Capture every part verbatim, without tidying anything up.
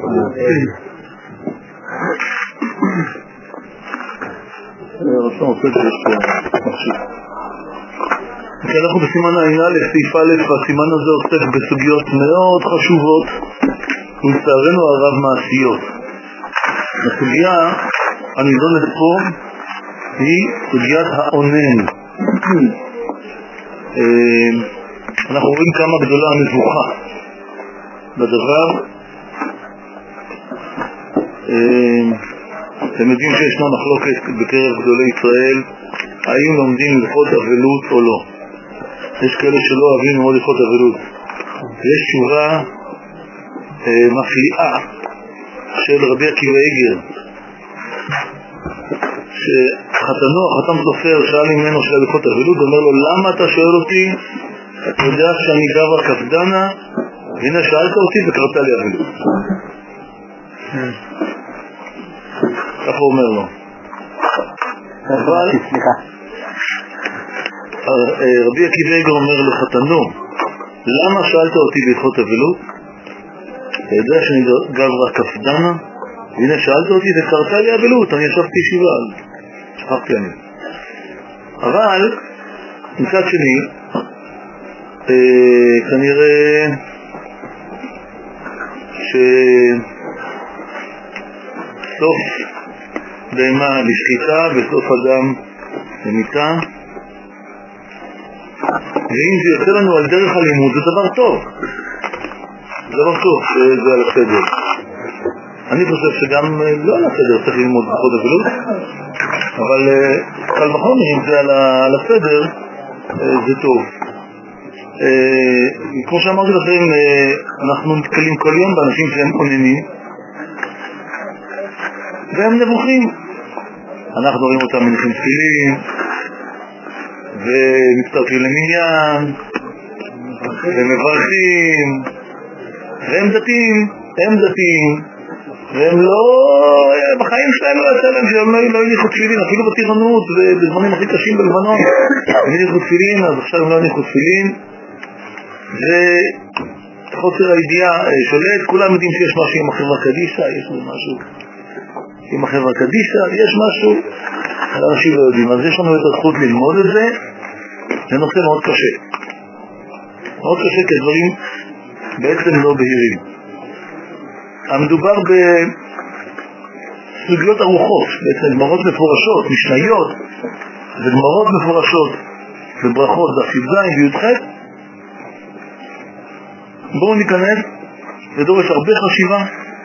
רשום עושה את זה מחשיב. כשאנחנו בסימן העינה לסעיף א', והסימן הזה עוסק בסוגיות מאוד חשובות ולצערנו הרב מעשיות. הסוגיה הנידונת פה היא סוגיית העונן. אנחנו רואים כמה גדולה המבוכה בדבר. אתם יודעים שישנה מחלוקת בקרב גדולי ישראל האם לומדים הלכות אבלות או לא. יש כאלה שלא אוהבים מאוד הלכות אבלות. יש תשובה אה, מפליאה של רבי עקיבא איגר, שחתנו, חתם סופר, שאל ממנו של הלכות אבלות, אומר לו, למה אתה שואל אותי? אתה יודע שאני גבר כפדנה, והנה שאלת אותי וקראת לי אבלות. ככה הוא אומר לו. אבל רבי עקיבא איגר אומר לחתנו, למה שאלת אותי בהלכות אבלות? אתה יודע שאני גבר כפדנה, והנה שאלת אותי וקראת לי אבלות, אני ישבתי ישיבה, שכחתי אני. אבל מצד שני, כנראה שסוף בהמה לשחיטה וסוף אדם למיתה, ואם זה יוצא לנו על דרך הלימוד זה דבר טוב, זה דבר טוב שזה על הסדר. אני חושב שגם לא על הסדר צריך ללמוד בכל אבלות, אבל קל וחומר אם זה על הסדר זה טוב. כמו שאמרתי לכם, אנחנו נתקלים כל יום באנשים שהם עוננים והם נבוכים. אנחנו רואים אותם מניחים תפילין ומצטרפים למניין ומברכים, והם דתיים, הם דתיים, והם לא, בחיים שלהם לא יצא להם שהם לא הניחו תפילין, אפילו בטירונות ובזמנים הכי קשים בלבנון הם הניחו תפילין, אז עכשיו הם לא הניחו תפילין, וחוסר הידיעה שולט. כולם יודעים שיש משהו עם החברה קדישה, יש משהו עם החברה קדישה, יש משהו, אנשים לא יודעים. אז יש לנו את הזכות ללמוד את זה. זה נושא מאוד קשה, מאוד קשה, כי הדברים בעצם לא בהירים. המדובר בסוגיות ארוכות, בעצם גמרות מפורשות, משניות וגמרות מפורשות וברכות דף י"ז וי"ח. בואו ניכנס, זה דורש הרבה חשיבה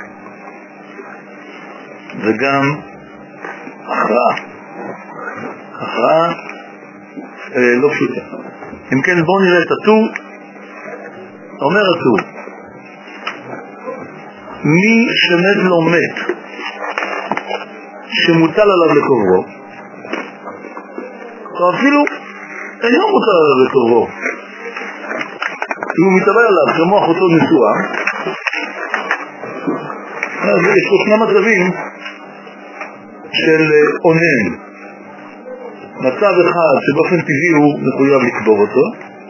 וגם הכרעה, הכרעה אה, לא פשוטה. אם כן, בואו נראה את הטור. אומר הטור, מי שמת לא מת שמוטל עליו לקוברו, או אפילו אינו מוטל עליו לקוברו, אם הוא מתאבל עליו כמו אחותו נשואה, אז יש פה שני מצבים של עונן. מצב אחד שבאופן טבעי הוא מחויב לקבור אותו,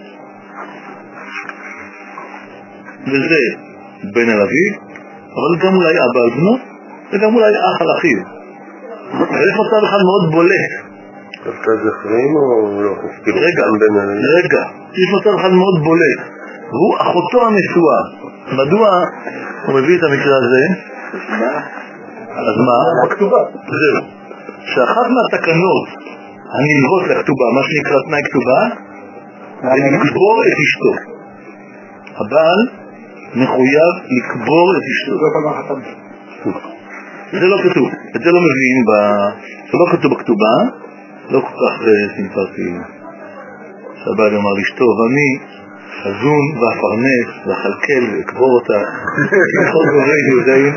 וזה בן אל אביו, אבל גם אולי אבא על בנו וגם אולי אח על אחיו. ויש מצב אחד מאוד בולט. דווקא זכרים או לא? רגע, רגע, יש מצב אחד מאוד בולט, והוא אחותו הנשואה. מדוע הוא מביא את המקרה הזה? אז מה? הכתובה. זהו, שאחת מהתקנות הנלוות לכתובה, מה שנקרא תנאי כתובה, זה לקבור את אשתו. הבעל מחויב לקבור את אשתו. זה לא כתוב, את זה לא מביאים, זה לא כתוב בכתובה. לא כל כך סימפרתי שהבעל יאמר לאשתו, ואני חזון ואפרנס ואכלכל ואקבור אותה ככל גורי יהודאים.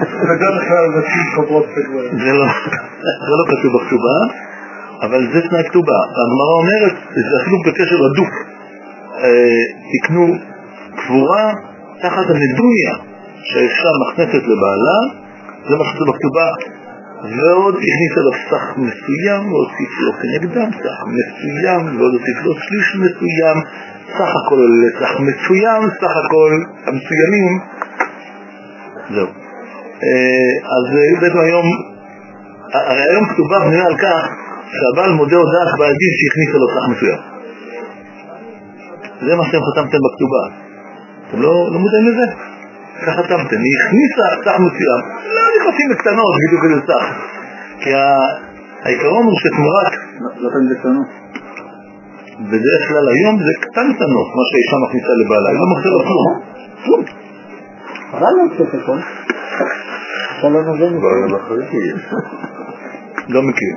זה לא כתוב בכתובה, אבל זה תנאי כתובה. הגמרא אומרת, זה אפילו בקשר לדוק, תקנו קבורה תחת הנדוניה שהאישה מכנסת לבעלה, זה מה שכתוב בכתובה, ועוד הכניס אליו סך מסוים, והוסיף לו כנגדם סך מסוים, ועוד הוסיף לו שליש מסוים, סך הכל לסך מסוים, סך הכל המסוימים. זהו. אז בעצם היום, הרי היום כתובה בנויה על כך שהבעל מודה הודעה בעל דין שהכניסה לו סך מסוים. זה מה שאתם חתמתם בכתובה. אתם לא, לא מודעים לזה? כך חתמתם, היא הכניסה סך מסוים. לא נכנסים לקטנות בדיוק איזה סך. כי העיקרון הוא שתמורת... לא תמיד קטנות. בדרך כלל היום זה קטן קטנות, מה שהאישה מכניסה לבעלה. היא לא מכניסה לו כלום. כלום. אבל לא מכניסה הכל. אתה לא נובן את לא מכיר.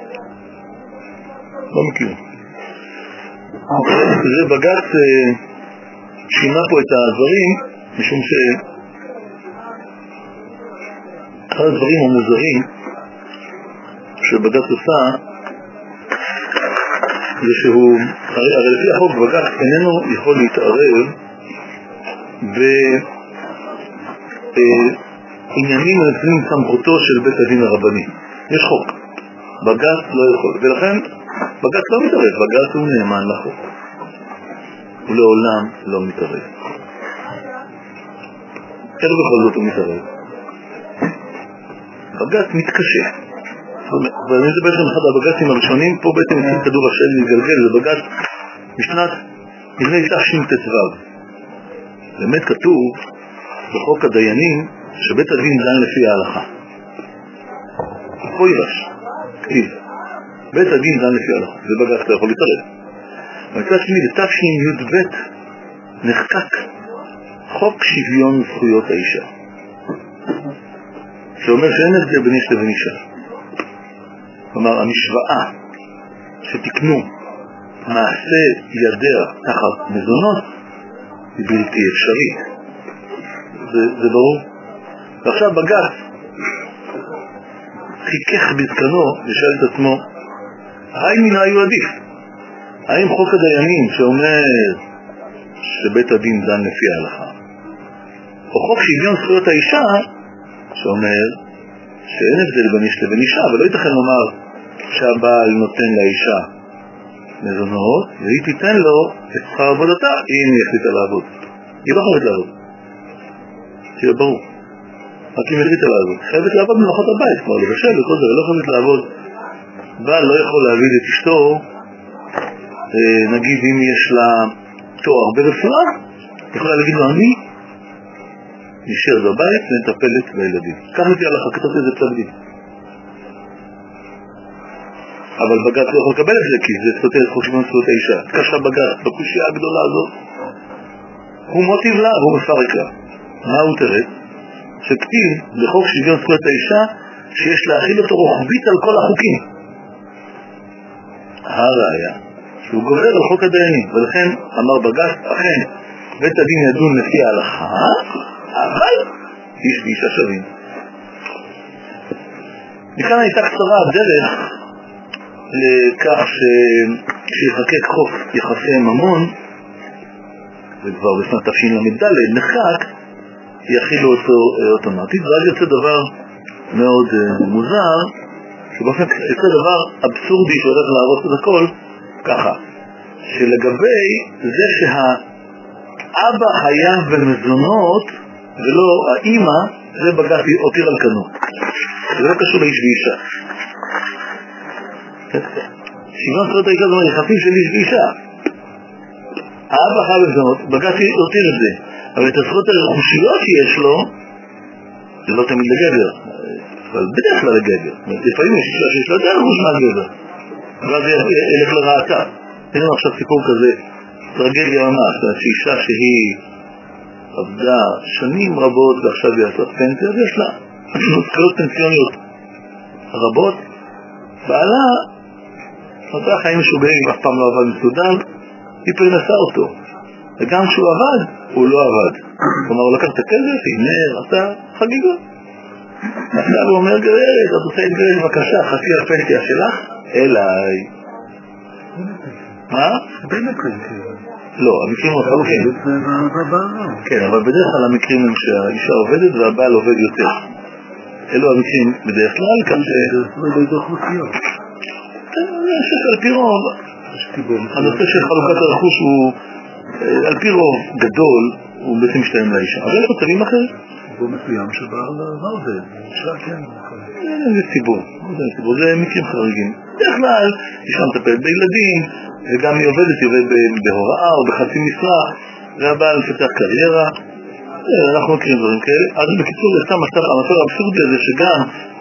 לא מכיר. זה בג"ץ שינה פה את הדברים, משום ש... אחד הדברים המוזרים שבג"ץ עושה זה שהוא, הרי, הרי לפי החוק בג"ץ איננו יכול להתערב בעניינים הנתונים סמכותו של בית הדין הרבני. יש חוק, בג"ץ לא יכול, ולכן בג"ץ לא מתערב, בג"ץ הוא נאמן לחוק, הוא לעולם לא מתערב. איך בכל זאת הוא מתערב? בג"ץ מתקשה, ואני מדבר שם אחד הבג"צים הראשונים, פה בעצם התחיל כדור השד להתגלגל, זה בג"ץ משנת לפני תשט"ו. באמת כתוב בחוק הדיינים שבית הדין דן לפי ההלכה. פה יירש, כתיב, בית הדין דן לפי ההלכה, זה בג"ץ לא יכול להתערב. ומצד שני, בתש"י נחקק חוק שוויון זכויות האישה, שאומר שאין הבדל בין איש לבין אישה. כלומר, המשוואה שתקנו מעשה ידיה תחת מזונות היא בלתי אפשרית. זה, זה ברור. ועכשיו בג"ץ חיכך בזקנו ושאל את עצמו, האם מן היו עדיף? האם חוק הדיינים שאומר שבית הדין דן לפי ההלכה, או חוק שוויון זכויות האישה שאומר שאין הבדל בין איש לבין אישה, ולא ייתכן לומר שהבעל נותן לאישה מזונות והיא תיתן לו את שכר עבודתה אם היא החליטה לעבוד. היא לא חייבת לעבוד, שיהיה ברור, רק אם החליטה לעבוד, חייבת לעבוד מלאכות הבית, כבר לבשל וכל זה, ולא חייבת לעבוד. בעל לא יכול להביא את אשתו, נגיד אם יש לה תואר ברפואה, יכולה להגיד לו, אני נשאר בבית ונטפלת בילדים. כך לפי ההלכה, כתוב את זה פסק דין. אבל בג"ץ לא יכול לקבל את זה, כי זה סותר את חוק שוויון זכויות האישה. קשה בג"ץ, בקושיה הגדולה הזאת, הוא מוטיב לה והוא מפרק לה. מה הוא תראה? שכתיב בחוק שוויון זכויות האישה שיש להכיל אותו רוחבית על כל החוקים. הראיה שהוא גובר על חוק הדיינים, ולכן אמר בג"ץ, אכן בית הדין ידון לפי ההלכה, אבל איש ואישה שווים. מכאן הייתה קצרה הדרך לכך שיחקק חוק יחסי ממון, וכבר בשנת תשל"ד נחקק, יכילו אותו אוטומטית, ואז יוצא דבר מאוד מוזר, שבאופן יוצא דבר אבסורדי שהולך להרוס את הכל, ככה, שלגבי זה שהאבא היה במזונות ולא האמא, זה בג"ץ הותיר על כנו. זה לא קשור לאיש ואישה. שוויון זכויות האישה זאת אומרת יחסים של איש ואישה. האבא היה במזונות, בג"ץ הותיר את זה, אבל את הזכויות הרכושיות שיש לו זה לא תמיד לגבר, אבל בדרך כלל לגבר. לפעמים יש אישה שיש לו יותר רכוש מהגבר, ואז ילך לרעתה. תראו עכשיו סיפור כזה, טרגדיה ממש, שאישה שהיא עבדה שנים רבות ועכשיו היא עשת פנסיה, ויש לה זכויות פנסיוניות רבות, בעלה נותרה חיים משוגעים, אף פעם לא עבד מסודר, היא פרנסה אותו, וגם כשהוא עבד, הוא לא עבד. כלומר, הוא לקח את הכסף, הנה, עשה חגיגה. עכשיו הוא אומר, גברת, את עושה את גברת, בבקשה, חצי הפנסיה שלך, אליי. מה? לא, המקרים הוא חלוקים. כן, אבל בדרך כלל המקרים הם שהאישה עובדת והבעל עובד יותר. אלו המקרים בדרך כלל, כך ש... באיזה אוכלוסיות? אני חושב שעל פי רוב, הנושא של חלוקת הרכוש הוא, על פי רוב גדול, הוא בעצם משתיים לאישה. אבל יש מצבים אחרים. ציבור מסוים שבא למה זה? אישה כן. זה ציבור, זה ציבור, זה מקרים חריגים. בדרך כלל, אישה מטפלת בילדים, וגם היא עובדת, היא עובדת בהוראה או בחצי משרה, והבעל מפתח קריירה, אנחנו מכירים דברים כאלה. אז בקיצור, יצא מצב, המצב האבסורדי הזה שגם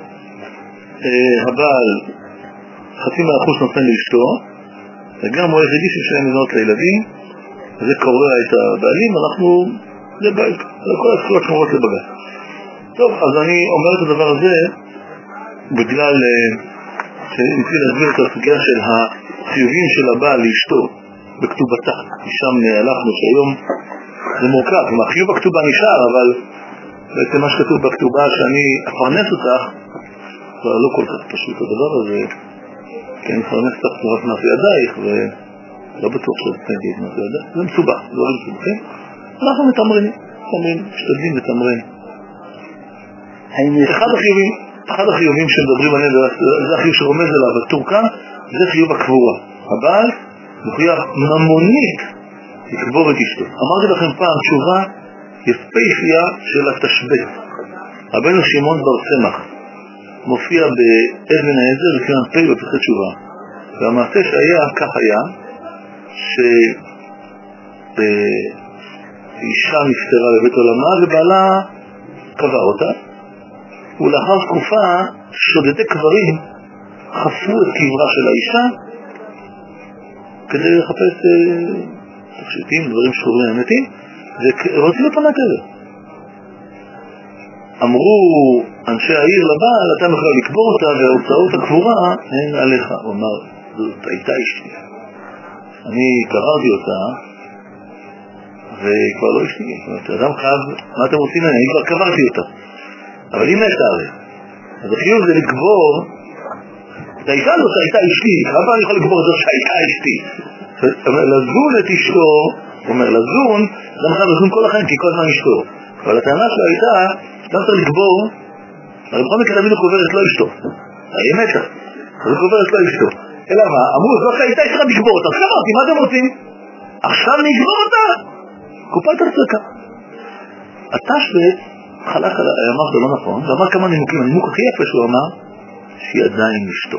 הבעל חצי מהאחוז נותן לאשתו, וגם הוא היחידי ששלם מזונות לילדים, וזה קורע את הבעלים, אנחנו, זה כל הזכויות שמורות לבג"ץ. טוב, אז אני אומר את הדבר הזה בגלל שניסיתי להסביר את הסוגיה של החיובים של הבעל לאשתו בכתובתה. משם הלכנו שהיום זה מורכב, עם החיוב בכתובה נשאר, אבל בעצם מה שכתוב בכתובה שאני אפרנס אותך, זה לא כל כך פשוט הדבר הזה, כי אני אפרנס אותך תמורת מעשי ידייך, ולא בטוח שזה תגיד מעשי ידייך, זה מסובך, זה לא מסובכים. אנחנו מתמרנים, משתדלים לתמרן. אחד החיובים, אחד החיובים שמדברים עליהם, זה החיוב שרומז עליו בטור כאן, זה חיוב הקבורה. הבעל מחויב ממונית לקבור את אשתו. אמרתי לכם פעם תשובה יפהפייה של התשבץ. רבנו שמעון בר סמך מופיע באבן העזר בסימן פ' בפרקי תשובה. והמעשה שהיה כך היה שאישה נפטרה בבית עולמה ובעלה קבר אותה, ולאחר תקופה שודדי קברים חפרו את קברה של האישה כדי לחפש תכשיטים, דברים שחורים האמתים, ורוצים אותם מהקבר. אמרו אנשי העיר לבעל, אתה יכול לקבור אותה וההוצאות הקבורה הן עליך. הוא אמר, זאת הייתה אשתי, אני קברתי אותה וכבר לא אשתי. אדם חייב, מה אתם רוצים? אני כבר קברתי אותה, אבל היא מתה הרי. אז החיוב זה לקבור את האישה הזאת הייתה אשתי. כמה אני יכול לקבור את זאת שהייתה אשתי? לזון את אשתו, הוא אומר לזון, אדם חייב לזון כל החיים כי כל הזמן אשתו. אבל הטענה שלו הייתה, אדם צריך לקבור, הרי בכל מקרה תמיד הוא קוברת לא אשתו, היא מתה, אז הוא קוברת לא אשתו. אלא מה? אמרו, זאת שהייתה צריכה לקבור אותה, אז אמרתי, מה אתם רוצים? עכשיו נקבור אותה? קופת הצדקה. התשבץ חלק על אמר זה לא נכון, ואמר כמה נימוקים. הנימוק הכי יפה שהוא אמר, שהיא עדיין אשתו.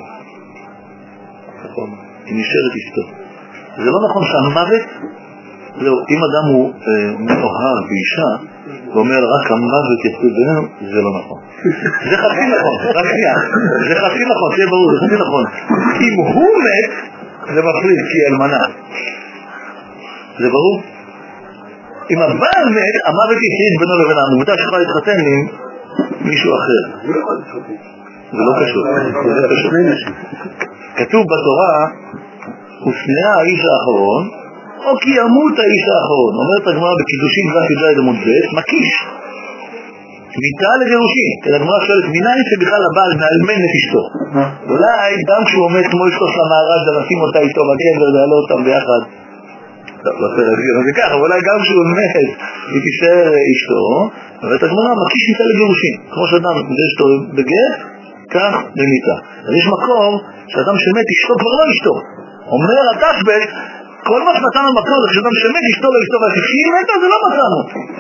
היא נשארת אשתו. זה לא נכון שהמוות, זהו, אם אדם הוא מאוהב באישה, ואומר רק המוות יפריד בינינו, זה לא נכון. זה חצי נכון, רק שנייה. זה חצי נכון, זה ברור, זה חצי נכון. אם הוא מת, זה מפריד, כי היא אלמנה. זה ברור? אם הבעל מת, המוות יפריד בינו לבין העמותה שלך להתחתן עם מישהו אחר. זה לא קשור. זה לא קשור. כתוב בתורה, ושנאה האיש האחרון, או כי ימות האיש האחרון. אומרת הגמרא בקידושין דף י"ד עמוד ב', מקיש מיתה לגירושין. כי הגמרא שואלת מניין שבכלל הבעל מאלמן את אשתו. אולי גם כשהוא עומד כמו אשתו של המהר"ש ונשים אותה איתו בקבר ויעלה אותם ביחד, לא רוצה להסביר את זה ככה, אבל אולי גם כשהוא מת היא תישאר אשתו. אבל את הגמרא מקיש מיתה לגירושין. כמו שאדם זה אשתו בגט, כך במיתה. אז יש מקום שאדם שמת אשתו כבר לא אשתו. אומר התשבץ, כל מה שנתנו מקום זה כשאדם שמת אשתו לא אשתו, והשכי מתה זה לא מצאנו.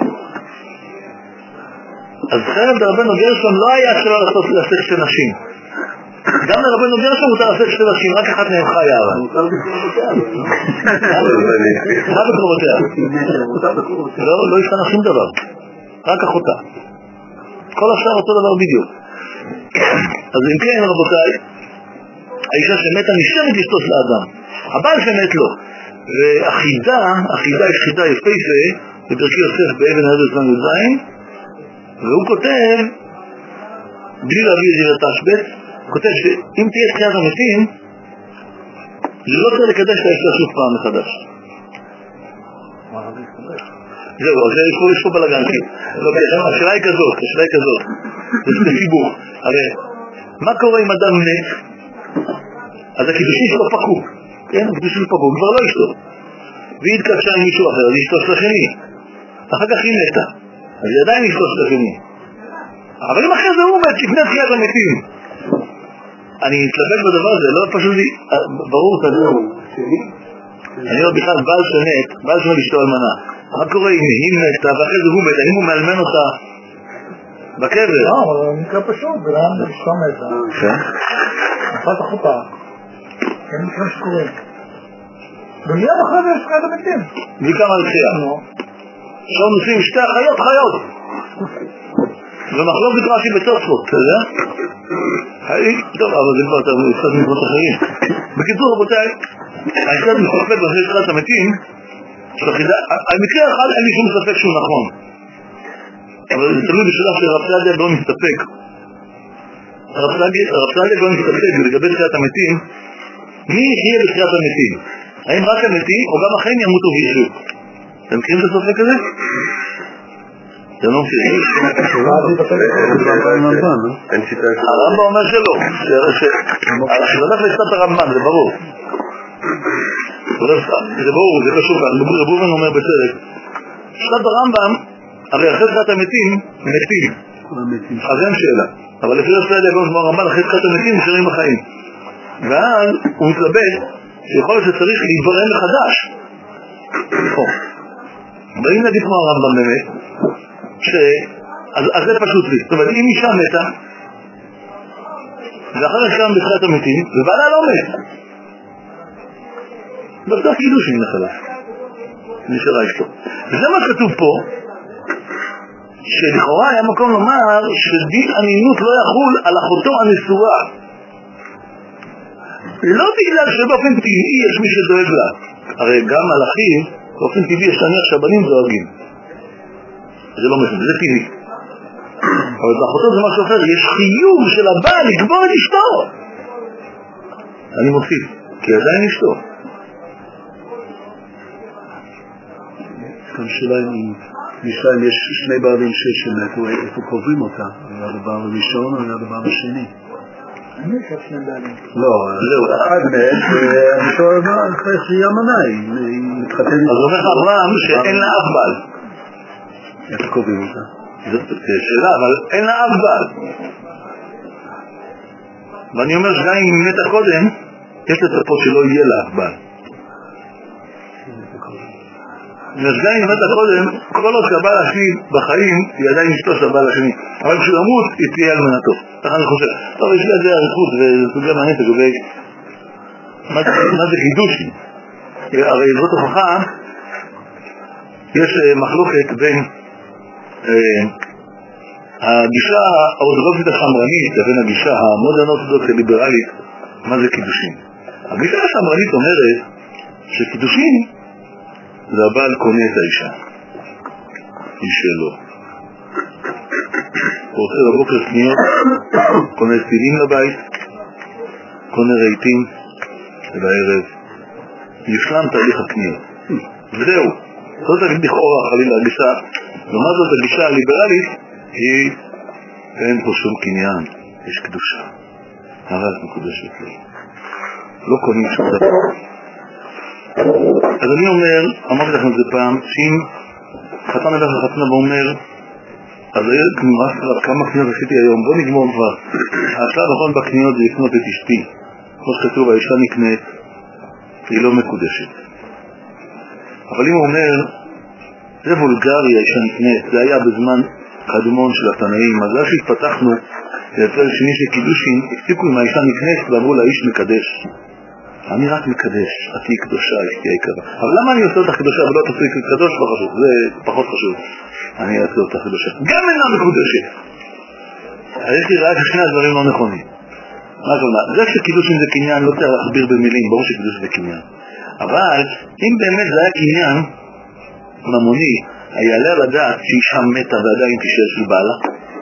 אז חרב דרבנו גרשום לא היה שלא לעשות לעשות שתי נשים. גם לרבנו גרשום מותר לעשות שתי נשים, רק אחת מהם חיה. מותר בקרובותיה. מה בקרובותיה? לא השתנה שום דבר, רק אחותה. כל השאר אותו דבר בדיוק. אז אם כן רבותיי, האישה שמתה נשארת אשתו של האדם, הבעל שמת לו. והחידה, החידה יש חידה יפהפה בדרכי יוסף באבן העזר זמן י"ז, והוא כותב, בלי להביא את זה לתשבץ, הוא כותב שאם תהיה תחיית המתים, זה לא צריך לקדש את האישה שוב פעם מחדש. זהו, אז יש פה בלגן, השאלה היא כזאת, השאלה היא כזאת, זה סיבוך. הרי, מה קורה אם אדם מת? אז הקידושים שלו פקעו. כן, הקידושים שלו פקעו, כבר לא אשתו. והיא התקדשה עם מישהו אחר, אז אשתו של השני. אחר כך היא מתה, אז היא עדיין אשתו של השני. אבל אם אחרי זה הוא מת, לפני תחיית המתים. אני אתלבט בדבר הזה, לא פשוט לי, ברור כזה. אני אומר בכלל, בעל שמת, בעל שמת אשתו אלמנה. מה קורה אם היא מתה, ואחרי זה הוא מת, האם הוא מאלמן אותה בקבר. לא, אבל זה מקרה פשוט, ולאן אשתו מתה. כן. נפת החופה. אין מקרה שקורים. ומיד אחרי זה יש חייאת המתים. וכמה לתחייה. עכשיו נוסעים שתי החיות חיות. ומחלוקת רש"י בתוספות, אתה יודע? טוב, אבל זה כבר אתה קצת מקרות אחרים. בקיצור, רבותיי, אני קצת מספק אחרי שחת המתים, המקרה האחד אין לי שום ספק שהוא נכון. אבל זה תלוי בשאלה שרב סעדיה לא מסתפק. רב סעדיה לא מסתפק לגבי שחת המתים, מי יחיה בשחת המתים? האם רק המתים או גם החיים ימותו ויחיו? אתם מכירים את הספק הזה? זה לא מכירים. הרמב"ם אומר שלא. שהלך לשת הרמב"ם, זה ברור. זה ברור, זה חשוב. רב ראובן אומר בצדק. שת הרמב"ם, הרי אחרי שחת המתים, מתים. אז אין שאלה. אבל לפי רב סעדיה גאון הרמב"ם, אחרי שחת המתים נשארים בחיים. ואז הוא מתלבט שיכול להיות שצריך להתברם מחדש. באים להגיד כמו הרמב"ם באמת, אז זה פשוט לי. זאת אומרת, אם אישה מתה, ואחר כך בתחילת המתים, ובעלה לא מת. דווקא קידושין מחדש. נשארה אשתו. וזה מה כתוב פה, שלכאורה היה מקום לומר שדין ענינות לא יחול על אחותו הנשואה. לא בגלל שבאופן טבעי יש מי שדואג לה. הרי גם על אחים, באופן טבעי יש להניח שהבנים דואגים. זה לא משנה, זה טבעי. אבל באחותו זה משהו אחר, יש חיוב של הבעל לקבור את אשתו. אני מוסיף, כי עדיין אשתו. כאן שאלה אם יש שני בעלים שמתו, איפה קוברים אותה? על הבעל הראשון או על הבעל השני? אני חושב שני בעלים. לא, זהו, אחד מת, ואשתו אחרי שהיא אמנה, היא מתחתנת. אז אומר אברהם שאין לה אף בעל. איפה קוברים אותה? זאת שאלה, אבל אין לה אף בעל. ואני אומר שגם אם היא מתה קודם, יש לצפות שלא יהיה לה אף בעל. גם אם מתה קודם, כל עוד שהבעל השני בחיים, היא עדיין אשתו של הבעל השני. אבל כשהוא ימות, היא תהיה אלמנתו. ככה אני חושב. טוב, יש לה את זה עריכות, וזה סוגיה מעניינת לגבי מה זה חידושין. הרי זאת הוכחה, יש מחלוקת בין הגישה האורתודוקסית השמרנית לבין הגישה המודרן אורתודוקסית הליברלית, מה זה קידושין. הגישה השמרנית אומרת שקידושין זה הבעל קונה את האישה, היא שלו. הוא עושה בבוקר קניות, קונה סילים לבית, קונה רהיטים, ובערב יושלם תהליך הקניות. וזהו. זאת לכאורה חלילה הגישה, לעומת זאת הגישה הליברלית היא אין פה שום קניין, יש קדושה, הרס מקודשת לי, לא קונים שום דבר. אז אני אומר, אמרתי לכם את זה פעם, שאם חתן הלך לחתנה ואומר, אז נמרס כבר כמה קניות עשיתי היום, בוא נגמור כבר. השלב האחרון בקניות זה לקנות את אשתי, כמו שכתוב, האישה נקנית, היא לא מקודשת. אבל אם הוא אומר, זה וולגרי, האישה נקנית, זה היה בזמן קדמון של התנאים, אז אז שהתפתחנו לצל שני של קידושין, הפסיקו עם האישה נקנית ואמרו לאיש מקדש. אני רק מקדש, את תהי קדושה, אשתי היקרה. אבל למה אני עושה אותך קדושה ולא תעשי קדוש? לא חשוב, זה פחות חשוב. אני אעשה אותך קדושה. גם אינה מקודשת. אז יש לי ראה ששני הדברים לא נכונים. מה כלומר? זה שקידושין זה קניין, לא צריך להסביר במילים, ברור שקידושין זה קניין. אבל אם באמת זה היה קניין ממוני, היעלה על הדעת שאישה מתה ועדיין תישאר של בעלה?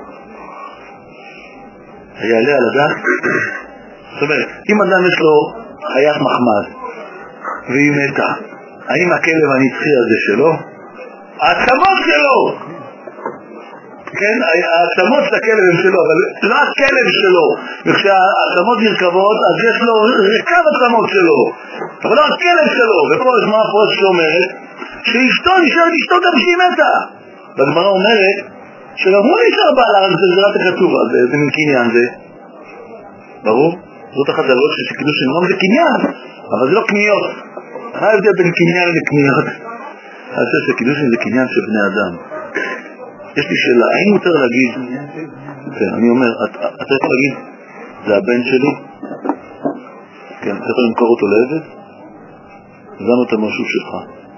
היעלה על הדעת? זאת אומרת, אם אדם יש לו חיית מחמד והיא מתה, האם הכלב הנצחי הזה שלו? העצמות שלו! כן, העצמות של הכלב הם שלו, אבל לא הכלב שלו. וכשהעצמות נרכבות, אז יש לו רכב עצמות שלו, אבל לא הכלב שלו. ופה יש מה הפרוץ שאומרת שאשתו נשארת אשתו גם שהיא מתה. והגמרא אומרת שגם הוא נשאר בעלה, רק זה זרת הכתוב, אז זה מין קניין זה. ברור? זאת אחת הלאות של קידושין, זה קניין, אבל זה לא קניות. מה ההבדל בין קניין לקניות? אני חושב שקידושין זה קניין של בני אדם. יש לי שאלה, האם מותר להגיד, כן, אני אומר, אתה יכול להגיד, זה הבן שלי? כן, אתה יכול למכור אותו לעבד? למה אתה משהו שלך?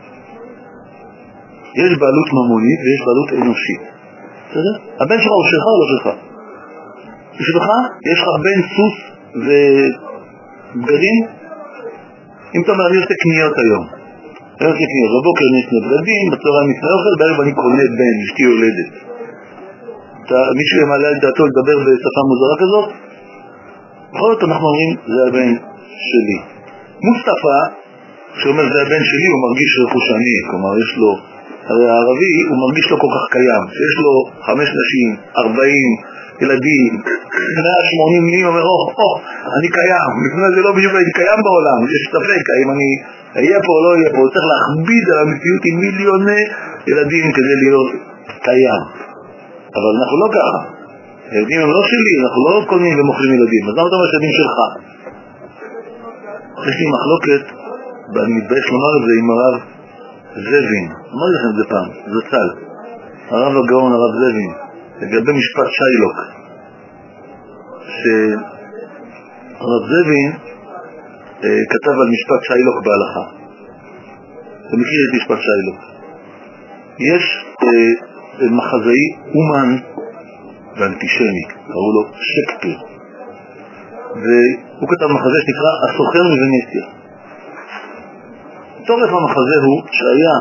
יש בעלות ממונית ויש בעלות אנושית. בסדר? הבן שלך הוא שלך או לא שלך? שלך? יש לך בן סוס ובגדים? אם אתה אומר, אני עושה קניות היום. אני עושה קניות. בבוקר אני אקנה בגדים, בצהריים אני אקנה אוכל, בערב אני קונה בן, אשתי יולדת. מישהו ימלא על דעתו לדבר בשפה מוזרה כזאת? בכל זאת אנחנו אומרים, זה הבן שלי. מוסטפא, שאומר זה הבן שלי, הוא מרגיש רכושני, כלומר יש לו, הרי הערבי הוא מרגיש לא כל כך קיים, שיש לו חמש נשים, ארבעים ילדים, מאה ושמונים מילים, אומר, או, או, אני קיים, לפני זה לא בדיוק אני קיים בעולם, יש ספק, האם אני אהיה פה או לא אהיה פה, הוא צריך להכביד על המציאות עם מיליוני ילדים כדי להיות קיים. אבל אנחנו לא ככה, ילדים הם לא שלי, אנחנו לא קונים ומוכרים ילדים, אז למה אתה אומר שילדים שלך? יש לי מחלוקת, ואני מתבייש לומר את זה עם הרב זבין, אמרתי לכם את זה פעם, זה צל, הרב הגאון, הרב זבין, לגבי משפט שיילוק, שהרב זבין אה, כתב על משפט שיילוק בהלכה. אתה מכיר את משפט שיילוק? יש אה, מחזאי אומן ואנטישמי, קראו לו שייקספיר, והוא כתב מחזה שנקרא הסוחר מוונציה. תורף המחזה הוא שהיה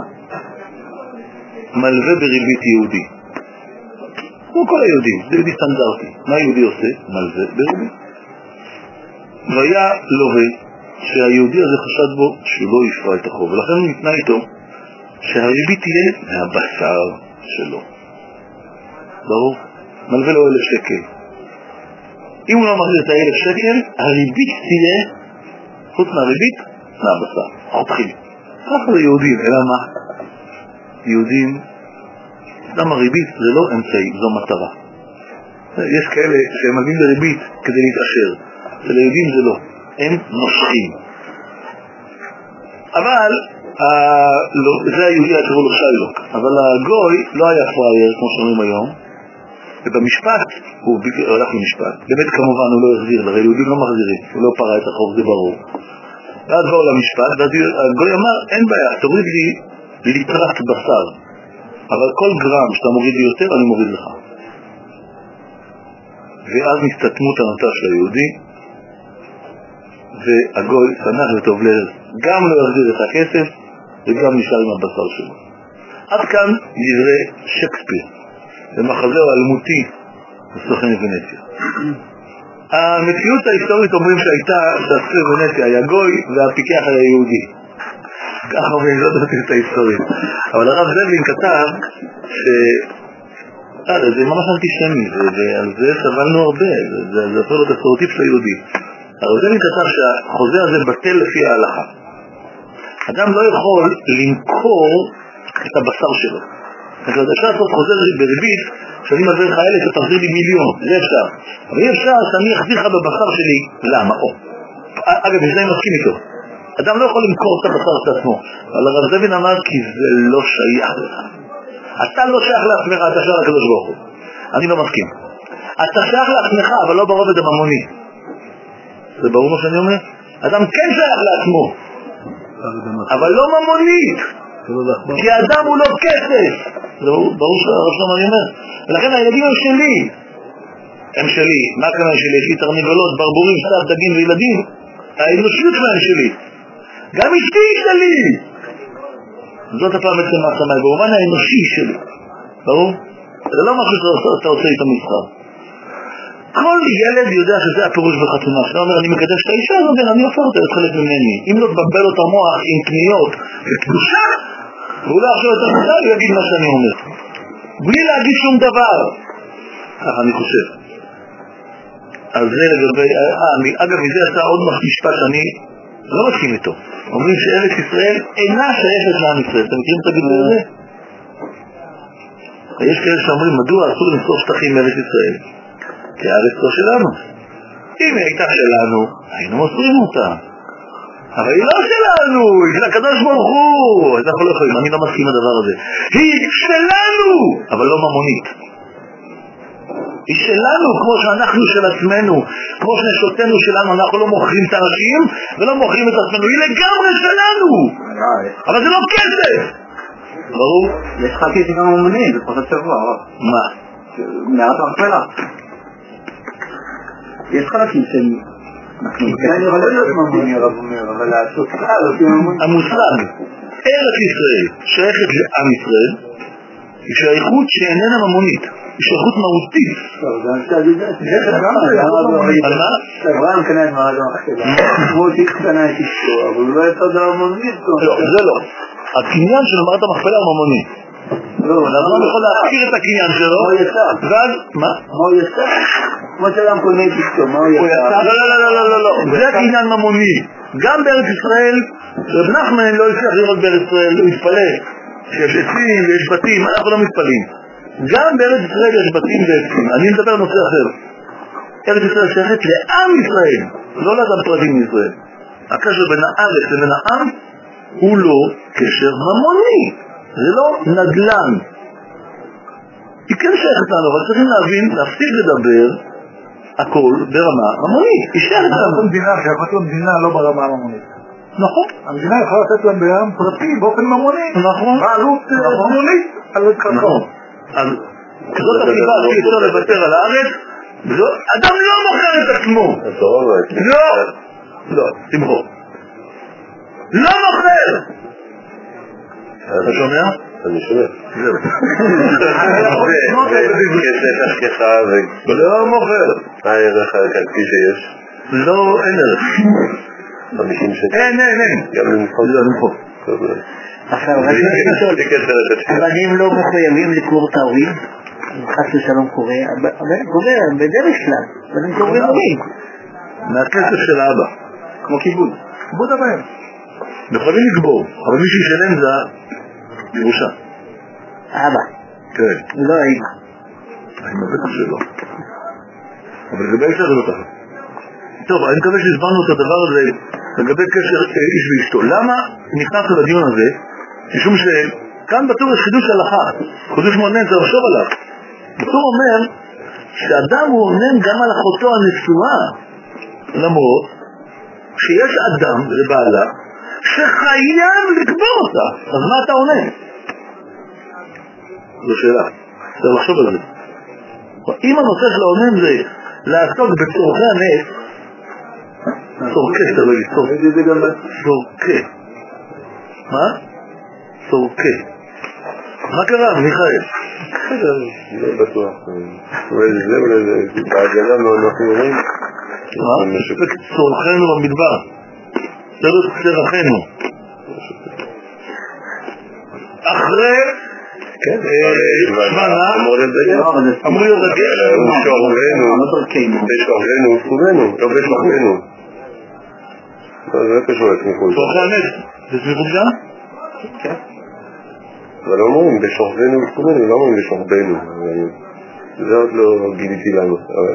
מלווה בריבית יהודי, כמו כל היהודים, זה יהודי סטנדרטי. מה יהודי עושה? מלווה בריבית. והיה לווה שהיהודי הזה חשד בו שהוא לא יפרע את החוב, ולכן הוא נתנה איתו שהריבית תהיה מהבשר שלו. ברור? מלווה לו אלף שקל. אם הוא לא מחזיר את האלף שקל, הריבית תהיה, חוץ מהריבית, מהבשר. חותכים. ככה זה יהודים, אלא מה? יהודים, גם הריבית זה לא אמצעי, זו מטרה. יש כאלה שהם מביאים לריבית כדי להתעשר. ליהודים זה לא, הם נושכים. אבל אה, לא, זה היהודי הקראו לו שיילוק. אבל הגוי לא היה פרייר, כמו שאומרים היום, ובמשפט הוא הלך למשפט. באמת כמובן הוא לא החזיר, הרי יהודים לא מחזירים, הוא לא פרע את החוב, זה ברור. ואז באו למשפט, ואז הגוי אמר, אין בעיה, תוריד לי ליטרת בשר, אבל כל גרם שאתה מוריד לי יותר, אני מוריד לך. ואז נסתתמו טענתה של היהודי, והגוי שמח וטוב לב, גם לא יחזיר את הכסף, וגם נשאר עם הבשר שלו. עד כאן דברי שייקספיר, במחזהו האלמותי, הסוכן מוונציה. המציאות ההיסטורית אומרים שהייתה שהסוכן מוונציה היה גוי והפיקח היה יהודי. ככה אומרים, זאת המציאות ההיסטורית. אבל הרב זבין כתב ש... אה, זה ממש אנטישמי, ועל זה סבלנו הרבה, זה אפילו לא את הסטריאוטיפ של היהודי. הרב זבין כתב שהחוזה הזה בטל לפי ההלכה. אדם לא יכול למכור את הבשר שלו. אפשר לעשות חוזה בריבית, שאני מזר לך אלף ותחזיר לי מיליון, זה אפשר. אבל אי אפשר שאני אחזיר לך בבשר שלי, למה? או. אגב, זה אני מסכים איתו. אדם לא יכול למכור את הבשר את עצמו. אבל הרב זבין אמר, כי זה לא שייך לך. אתה לא שייך לעצמך, אתה שייך לקדוש ברוך הוא. אני לא מסכים. אתה שייך לעצמך, אבל לא ברובד הממוני. זה ברור מה שאני אומר? אדם כן שייך לעצמו, אבל לא ממונית. כי האדם הוא לא כסף. זה ברור שהרב שלמה אומר. ולכן הילדים הם שלי. הם שלי. מה כאן הם שלי? יש לי תרנגולות, ברבורים, סף, דגים וילדים. האנושיות שלהם שלי. גם אשתי שלי. זאת הפעם אצל מהסמאי, במובן האנושי שלי. ברור? זה לא משהו שאתה עושה איתו מסחר. כל ילד יודע שזה הפירוש בחתונה. שאתה אומר, אני מקדש את האישה, אז אומר, אני הופך אותה לתחלק ממני. אם לא תבלבל אותה מוח עם קניות וקדושה, ואולי עכשיו יותר מדי, הוא יגיד מה שאני אומר. בלי להגיד שום דבר. ככה אני חושב. אז זה לגבי... אה, אגב, מזה יצא עוד משפט שאני לא מסכים איתו. אומרים שארץ ישראל אינה שייכת לעם ישראל. אתם מכירים את הגיבור הזה? יש כאלה שאומרים, מדוע אסור למסור שטחים מארץ ישראל? כי הארץ לא שלנו. אם היא הייתה שלנו, היינו מוסרים אותה. אבל היא לא שלנו, היא של הקדוש ברוך הוא. אנחנו לא יכולים, אני לא מסכים לדבר הזה. היא שלנו, אבל לא ממונית. היא שלנו כמו שאנחנו של עצמנו, כמו שנשותנו שלנו, אנחנו לא מוכרים את האנשים ולא מוכרים את עצמנו, היא לגמרי שלנו. אבל זה לא כסף. ברור? יש חלקי שגם ממונים, זה פחות שבוע. מה? מערת המכפלה. יש חלקים של... אני יכול להיות ממוני הרב אומר, אבל התוצאה לא תהיה ממוני. המושג, ארץ ישראל שייכת לעם ישראל, היא שייכות שאיננה ממונית, היא שייכות מהותית. טוב, זה המשל הזה. על מה? אברהם קנה את מערת המכפלה. כמו שקטנה את אשתו, אבל הוא לא יצא דבר ממונית. לא, זה לא. הקניין של מערת המכפלה הוא ממוני. לא, למה הוא יכול להכיר את הקניין שלו? מה הוא יצא? ואז, מה? מה הוא יצא? כמו שאדם קונה את אשתו, מה הוא יצא? לא, לא, לא, לא, לא, לא, זה הקניין ממוני. גם בארץ ישראל, רב נחמן לא הצליח לראות בארץ ישראל, הוא מתפלא שיש עצים ויש בתים, אנחנו לא מתפלאים. גם בארץ ישראל יש בתים ועצים. אני מדבר על נושא אחר. ארץ ישראל שייכת לעם ישראל, לא לאדם פרטים מישראל. הקשר בין הארץ לבין העם הוא לא קשר ממוני, זה לא נדל"ן. היא כן שייכת לנו, אבל צריכים להבין, להפסיק לדבר הכל ברמה ממונית. היא שייכת לנו. המדינה, שיכולת למדינה לא ברמה הממונית. נכון. המדינה יכולה לתת להם בעם פרטי באופן ממוני. נכון. בעלות ממונית. נכון. אז זאת הסיבה שאי אפשר לוותר על הארץ, אדם לא מוכר את עצמו. לא. לא, תמכור. לא מוכר! אתה שומע? אני שומע. זהו. כסף השכחה ו... לא מוכר. מה הערך הכספי שיש? לא, אין ערך. חמישים שקל. אין, אין, אין. גם למחוק? לא, למחוק. עכשיו, הבנים לא מחויבים לקרוא את ההורים, חס ושלום קורא, קורא בדרך כלל, אבל הם קוראים הורים. מהכסף של האבא. כמו כיבוד. כיבוד הבאים. יכולים לגבור, אבל מי שישלם זה ירושה. אבא. כן. לא האמא. האמא בטח שלא. אבל לגבי אישה זה לא ככה. טוב, אני מקווה שהסברנו את הדבר הזה לגבי קשר איש ואשתו. למה נכנסנו לדיון הזה? משום שכאן בטור יש חידוש הלכה, חידוש מעניין, זה לחשוב עליו. בטור אומר שאדם הוא עונן גם על אחותו הנשואה, למרות שיש אדם לבעלה שחייב לקבור אותה. אז מה אתה עונה? זו שאלה, צריך לחשוב על זה. אם הנושא של העונן זה לעסוק בצורכי הנס, צורכי, אתה לא יגיד, צורכי. מה? צורכי. מה קרה, מיכאל? לא בטוח. אולי זה, אולי זה, בהגנה לא אנחנו רואים. מה? מספק צורכנו במדבר. צורך צרכנו. אחרי כן, שמנה, אמור להיות דגש, הוא שורבנו, בשורבנו וסקובנו, לא בשורבנו. זה לא קשור לסמיכות. צורכי הנס, זה סמיכות גם? כן. אבל לא אומרים בשורבנו וסקובנו, לא אומרים בשורבנו. זה עוד לא גיליתי לנו, אבל...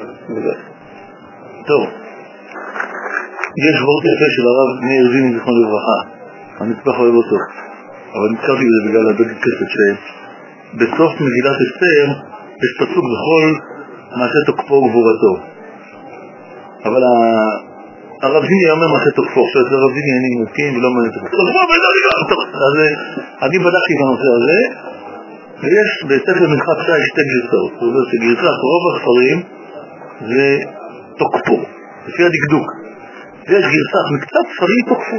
טוב, יש וורט יפה של הרב מאיר זיני זכרון לברכה, אני כל כך אוהב אותו, אבל נזכרתי בזה בגלל הדגל כסף, שבסוף מגילת אסתר יש פסוק בכל מעשה תוקפו וגבורתו, אבל הרב זיני אומר מעשה תוקפו, עכשיו את הרב זיני אני מוקים ולא מעשה תוקפו, אז אני בדקתי את הנושא הזה, ויש בספר מנחת שי שתי גרסאות, זאת אומרת שגרסת רוב הספרים זה תוקפו, לפי הדקדוק. ויש גרסה מקצת ספרים תוקפו.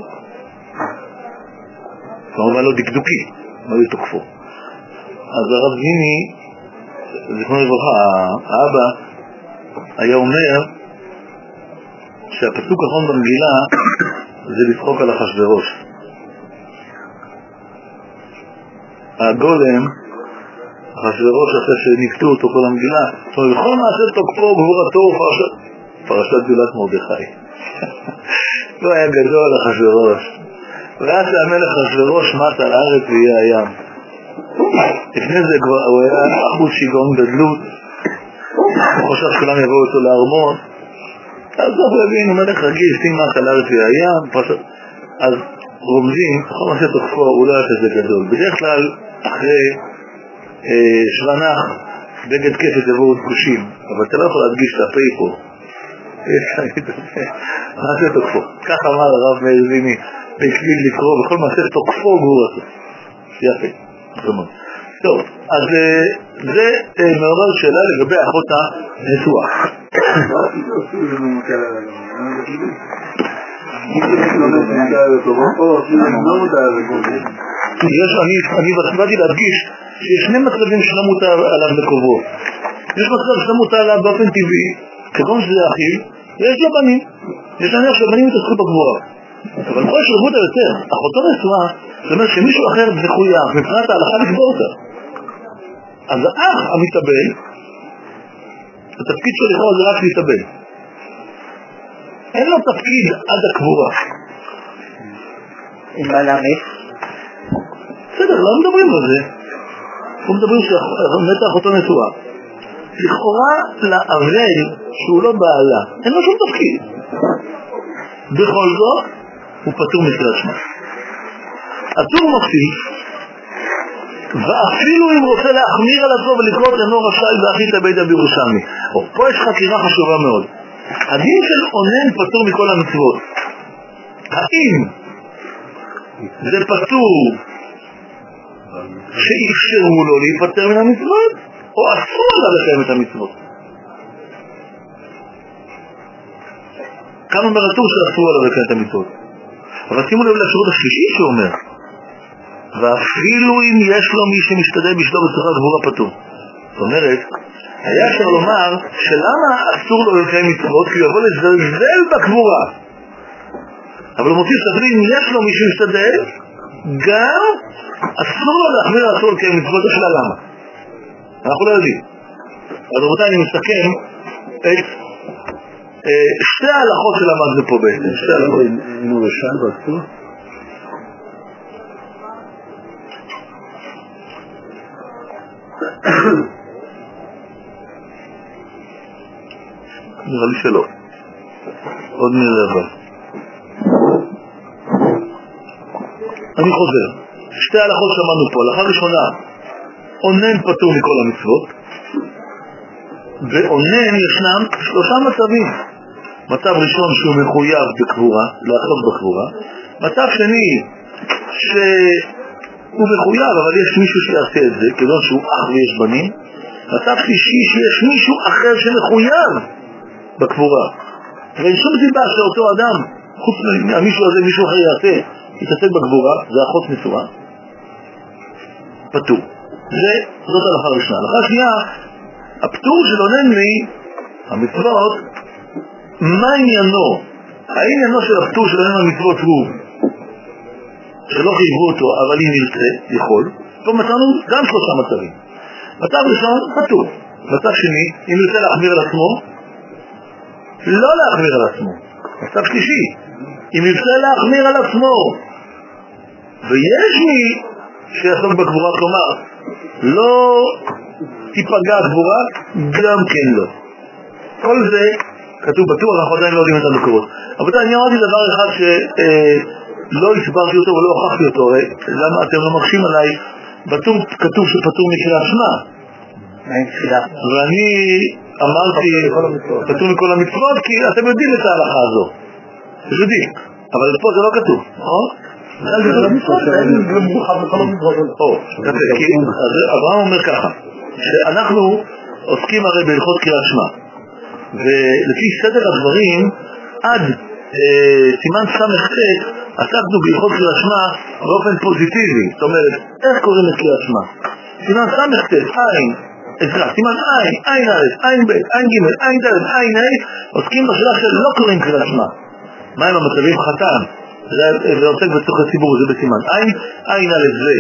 כמובן לא דקדוקי, לא תוקפו. אז הרב זיני, זכרון לברכה, האבא היה אומר שהפסוק האחרון במגילה זה לצחוק על אחשוורוש. הגולם, אחשוורוש אחרי שנקטו אותו כל המגילה, זאת אומרת, בכל מעשה תוקפו גבורתו פרשת, פרשת גאולת מרדכי. הוא היה גדול אחשוורוש. ואז המלך אחשוורוש מת על הארץ ויהיה הים. לפני זה הוא היה אחוז שיגעון גדלות, הוא חושב שכולם יבואו אותו לארמון, אז אוף לבין הוא מלך רגיל, שימה חלארץ והיה, אז רומזים, בכל מה שתוקפו הוא לא היה כזה גדול. בדרך כלל אחרי אה, שוונח בגד כפת יבואו דגושים, אבל אתה לא יכול להדגיש את הפי פה. מה זה תוקפו? כך אמר הרב מאיר זיני, והקליד לקרוא בכל מה שתוקפו גבור עשו. יפה, זמן. טוב, אז זה מעורר שאלה לגבי אחות הנשואה. אני באתי להדגיש שיש שני מצבים שלא מותר עליו לקובו. יש מצב שלא מותר עליו באופן טבעי, כגון שזה אחיו, ויש לו בנים. יש להניח שהבנים יתעסקו בגבורה. אבל פה יש רבות היותר, אחותו נשואה, זאת אומרת שמישהו אחר מחויב מבחינת ההלכה לקבור אותה. אז האח המתאבל, התפקיד שלו זה רק להתאבל. אין לו תפקיד עד הקבורה. עם מה להמיס? בסדר, לא מדברים על זה. אנחנו מדברים שמתה אחותו נשואה. לכאורה לאבל שהוא לא בעלה, אין לו שום תפקיד. בכל זאת, הוא פטור מקריאת שמע. הטור מוסיף, ואפילו אם רוצה להחמיר על עצמו ולקרוא אינו רשאי ואחית הביתה בירושלמי. פה יש חקירה חשובה מאוד. הדין של עונן פטור מכל המצוות. האם זה פטור שאפשרו לו להיפטר מן המצוות, או אסור עליו לקיים את המצוות? כאן אומר הטור שאסור עליו לקיים את המצוות. אבל שימו לב לאפשרות השלישית שאומר, ואפילו אם יש לו מי שמשתדל בשלו בצורה גבורה פטור. זאת אומרת, היה אפשר לומר שלמה אסור לו לקיים מצוות, כי הוא יבוא לזלזל בקבורה. אבל הוא מוסיף שאפילו אם יש לו מי שמשתדל, גם אסור לו להחמיר אסור לקיים מצוות. השאלה למה? אנחנו לא יודעים. אז רבותיי, אני מסכם את שתי ההלכות שלמדנו פה בעצם. שתי ההלכות. אם הוא רשאי ואסור? נראה לי שלא. עוד נראה אבל. אני חוזר. שתי ההלכות שמענו פה. הלכה ראשונה, עונן פטור מכל המצוות. ועונן ישנם שלושה מצבים. מצב ראשון שהוא מחויב בקבורה, לעסוק בקבורה. מצב שני שהוא מחויב, אבל יש מישהו שיעשה את זה, כזאת שהוא אח ויש בנים. מצב שלישי שיש מישהו אחר שמחויב בקבורה. ואין שום סיבה שאותו אדם, חוץ מהמישהו הזה, מישהו אחר יעשה, יתעסק בקבורה, זה אחות נשואה. פטור. זה, זאת הלכה ראשונה. הלכה שנייה, הפטור של עונן לי, המצוות, מה עניינו? העניינו של הפטור של עונן המצוות הוא שלא חייבו אותו, אבל אם ירצה, יכול. פה מצאנו גם שלושה מצבים. מצב ראשון, פטור. מצב שני, אם ירצה להחמיר על עצמו, לא להחמיר על עצמו. מצב שלישי, אם ירצה להחמיר על עצמו, ויש מי שיעסוק בקבורה, כלומר, לא תיפגע הקבורה, גם כן לא. כל זה כתוב בטוח, אנחנו עדיין לא יודעים את המקורות. אבל אני אמרתי דבר אחד שלא הסברתי אותו ולא הוכחתי אותו, למה אתם לא מקשים עליי, בטור כתוב שפטור מקריאת שמע. ואני אמרתי פטור מכל המצוות, כי אתם יודעים את ההלכה הזו. אתם יודעים, אבל פה זה לא כתוב, נכון? אז אברהם אומר ככה, שאנחנו עוסקים הרי בהלכות קריאת שמע, ולפי סדר הדברים עד סימן סמך ח' עסקנו בהלכות קריאת שמע באופן פוזיטיבי. זאת אומרת, איך קוראים את קריאת שמע? סימן סמך ח' עין, אזרח, סימן עין, עין א', עין ב', עין ג', עין ד', עין ה' עוסקים בשאלה של לא קוראים קריאת שמע. מה עם המצבים? חתן, זה עוסק בצורך הציבור, זה בסימן עין, עין א' זה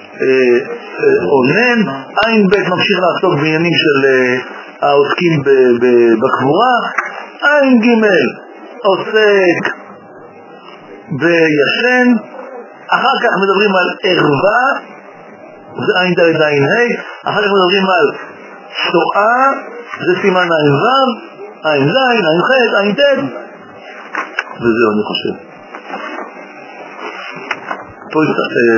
עונן, עין ב' ממשיך לעסוק בעניינים של העוסקים בקבורה, עין ג' עוסק בישן, אחר כך מדברים על ערווה, זה עין ד' עין ה', אחר כך מדברים על שואה, זה סימן עין ו', עין זין, עין ח', עין ת', וזהו אני חושב. פה יש...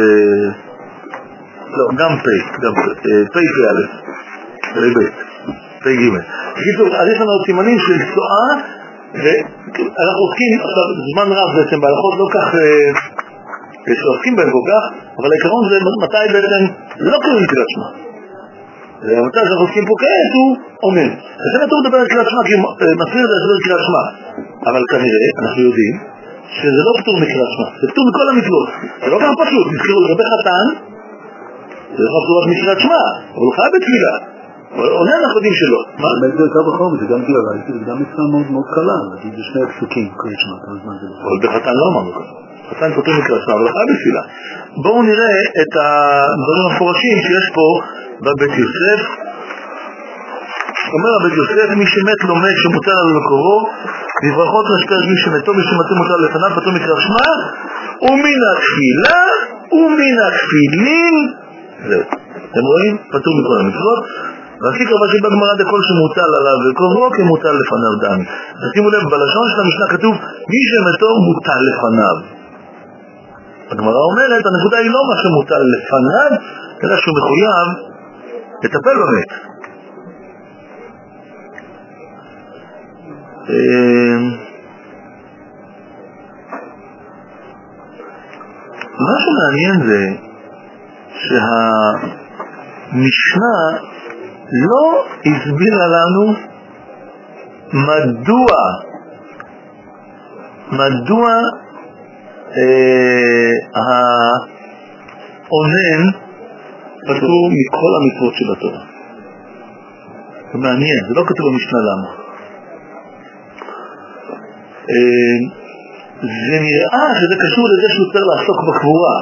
לא, גם פ', גם פ', פ' פ' א', פ' ב', פ' ג'. בקיצור, אז יש לנו סימנים של צועה, ואנחנו עוסקים עכשיו זמן רב בעצם בהלכות לא כך שעוסקים בהם כל כך, אבל העיקרון זה מתי בעצם לא קוראים קריאת שמע. והמתי שאנחנו עוסקים פה כעת הוא אומן. לכן אתה מדבר על קריאת שמע, כי מסביר את זה על קריאת שמע. אבל כנראה, אנחנו יודעים, שזה לא פטור מקריאת שמע, זה פטור מכל המצוות. זה לא ככה פשוט, נזכירו לגבי חתן, זה לא פטור רק מקריאת שמע, אבל הוא חייב בתפילה. עונה אנחנו יודעים שלא. באמת זה יותר בחור, זה גם גירה, זה גם מצווה מאוד מאוד קלה, להגיד בשני הפסוקים, קריאת שמע, כמה זמן זה לא. אבל בחתן לא אמרנו ככה. חתן פטור מקריאת שמע, אבל חייב בתפילה. בואו נראה את הדברים המפורשים שיש פה בבית יוסף. אומר הבית יוסף, מי שמת לומד שמוטל על מקורו, בברכות נשפש מי שמתו, מי שמתו מוטל לפניו, פטור מקריאת שמע, ומן התפילה, ומן התפילין, זהו. אתם רואים? פטור מכל המצוות. ועשי קרבה שבגמרא דכל שמוטל עליו וקוברו כמוטל לפניו דמי. תשימו לב, בלשון של המשנה כתוב מי שמתו מוטל לפניו. הגמרא אומרת, הנקודה היא לא מה שמוטל לפניו, אלא שהוא מחויב לטפל במת. מה שמעניין זה שהמשנה לא הסבירה לנו מדוע מדוע אה, העונן פטור מכל המצוות של התורה. זה מעניין, זה לא כתוב במשנה למה. אה, זה נראה שזה קשור לזה שהוא צריך לעסוק בקבורה.